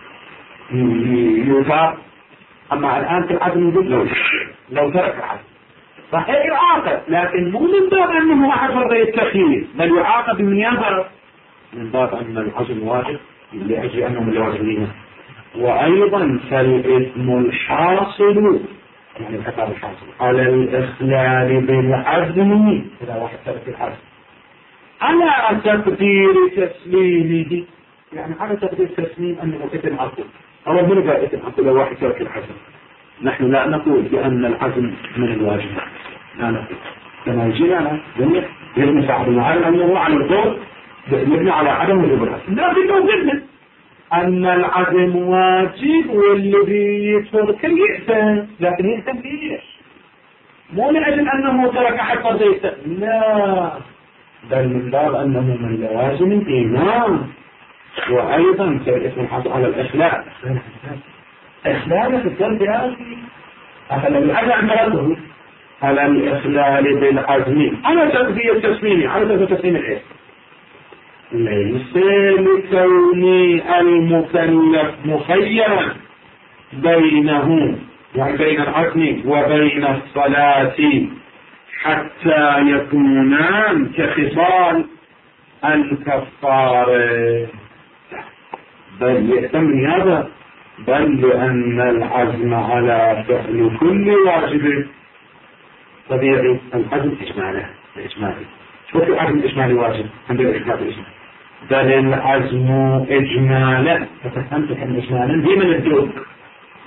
يثاب، أما الآن في العزم نقول لو ترك العزم صحيح الآخر لكن مو من باب أنه حفظ التخيير بل يعاقب بالنيابة من باب أن العزم واجب لأجل أنه من الواجبين. وأيضا فالإثم الحاصل يعني الحساب الحاصل على الإخلال بالعزم إذا واحد ترك العزم على تقدير تسليمه، يعني على تقدير تسليم أنه إثم عقل أو من قال إثم عقل لو واحد ترك العزم. نحن لا نقول بأن العزم من الواجب، لا نقول كما يجينا على جميع يبني صاحبنا على أنه على القول يبني على عدم الإبراء، لكن لو قلنا أن العزم واجب والذي يترك يأثم، لكن يأثم ليش؟ مو من أجل أنه ترك حتى زيت، لا بل من باب أنه من لوازم الإيمان. وأيضا كالإثم حصل على الإخلاء، إخلاء في القلب هذه أخلى العزم مرته على الإخلال بالعزم على تغذية التسليم على تغذية التسليم الإثم ليس لكون المكلف مخيرا بينه يعني بين العزم وبين الصلاة حتى يكونان كخصال الكفارة، بل يأتم هذا بل لأن العزم على فعل كل واجب طبيعي. العزم إجمالي شو في العزم الإجمالي واجب عند الإجمال الإجمالي بل العزم إجمالا ففهمت كم إجمالا دي من الدروب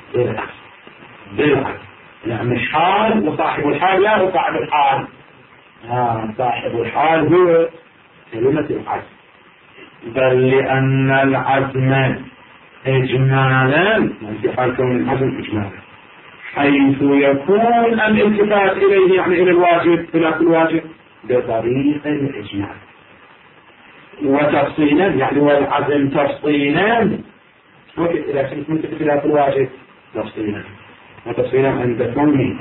بالعزم يعني حال وصاحب الحال لا وصاحب الحال صاحب الحال هو كلمة العزم، بل لأن العزم إجمالا، في حال كون العزم إجمالا، حيث يكون الالتفات إليه يعني إلى الواجب، خلاف الواجب بطريق الإجمال، وتفصيلا يعني والعزم تفصيلا، إذا كنت خلاف الواجب تفصيلا، وتفصيلا عند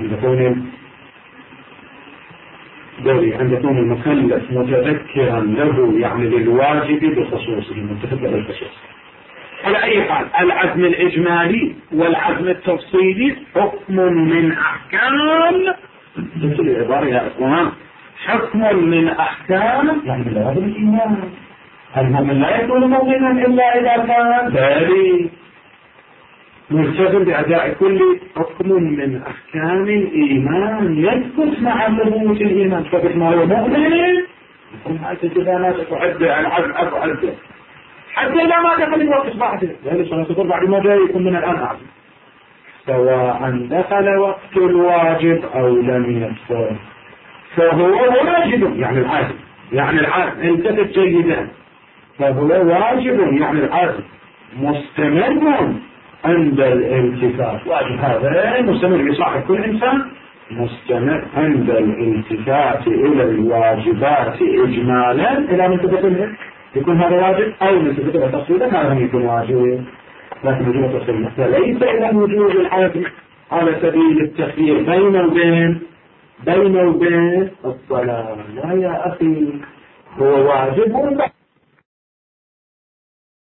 كون المكلف متذكرا له يعني للواجب بخصوصه، متذكر بالخصوص. على أي حال العزم الإجمالي والعزم التفصيلي حكم من أحكام، مثل العبارة يا إخوان، حكم من أحكام يعني من هذا الإيمان. المؤمن لا يكون مؤمنا إلا إذا كان بالي ملتزم بأداء كل حكم من أحكام الإيمان يثبت مع ثبوت الإيمان، ثبت ما هو مؤمن يكون حتى إذا ما تعد العزم أفعل حتى إذا ما دخل الوقت بعده، لأن صلاة الظهر بعد ما جاء يكون من الآن أعزم، سواء دخل وقت الواجب أو لم يدخل فهو واجب، يعني العازم التفت جيدا، فهو واجب يعني العازم مستمر عند الالتفات، واجب هذا مستمر بصاحب كل إنسان، مستمر عند الالتفات إلى الواجبات إجمالا إلى من تدخله يكون هذا واجب، أو من تدخله تفصيلا هذا يكون واجب، لكن وجوب تفصيل ليس إلى وجوب العازم على سبيل التخيير بين وبين الصلاة. لا يا أخي، هو واجب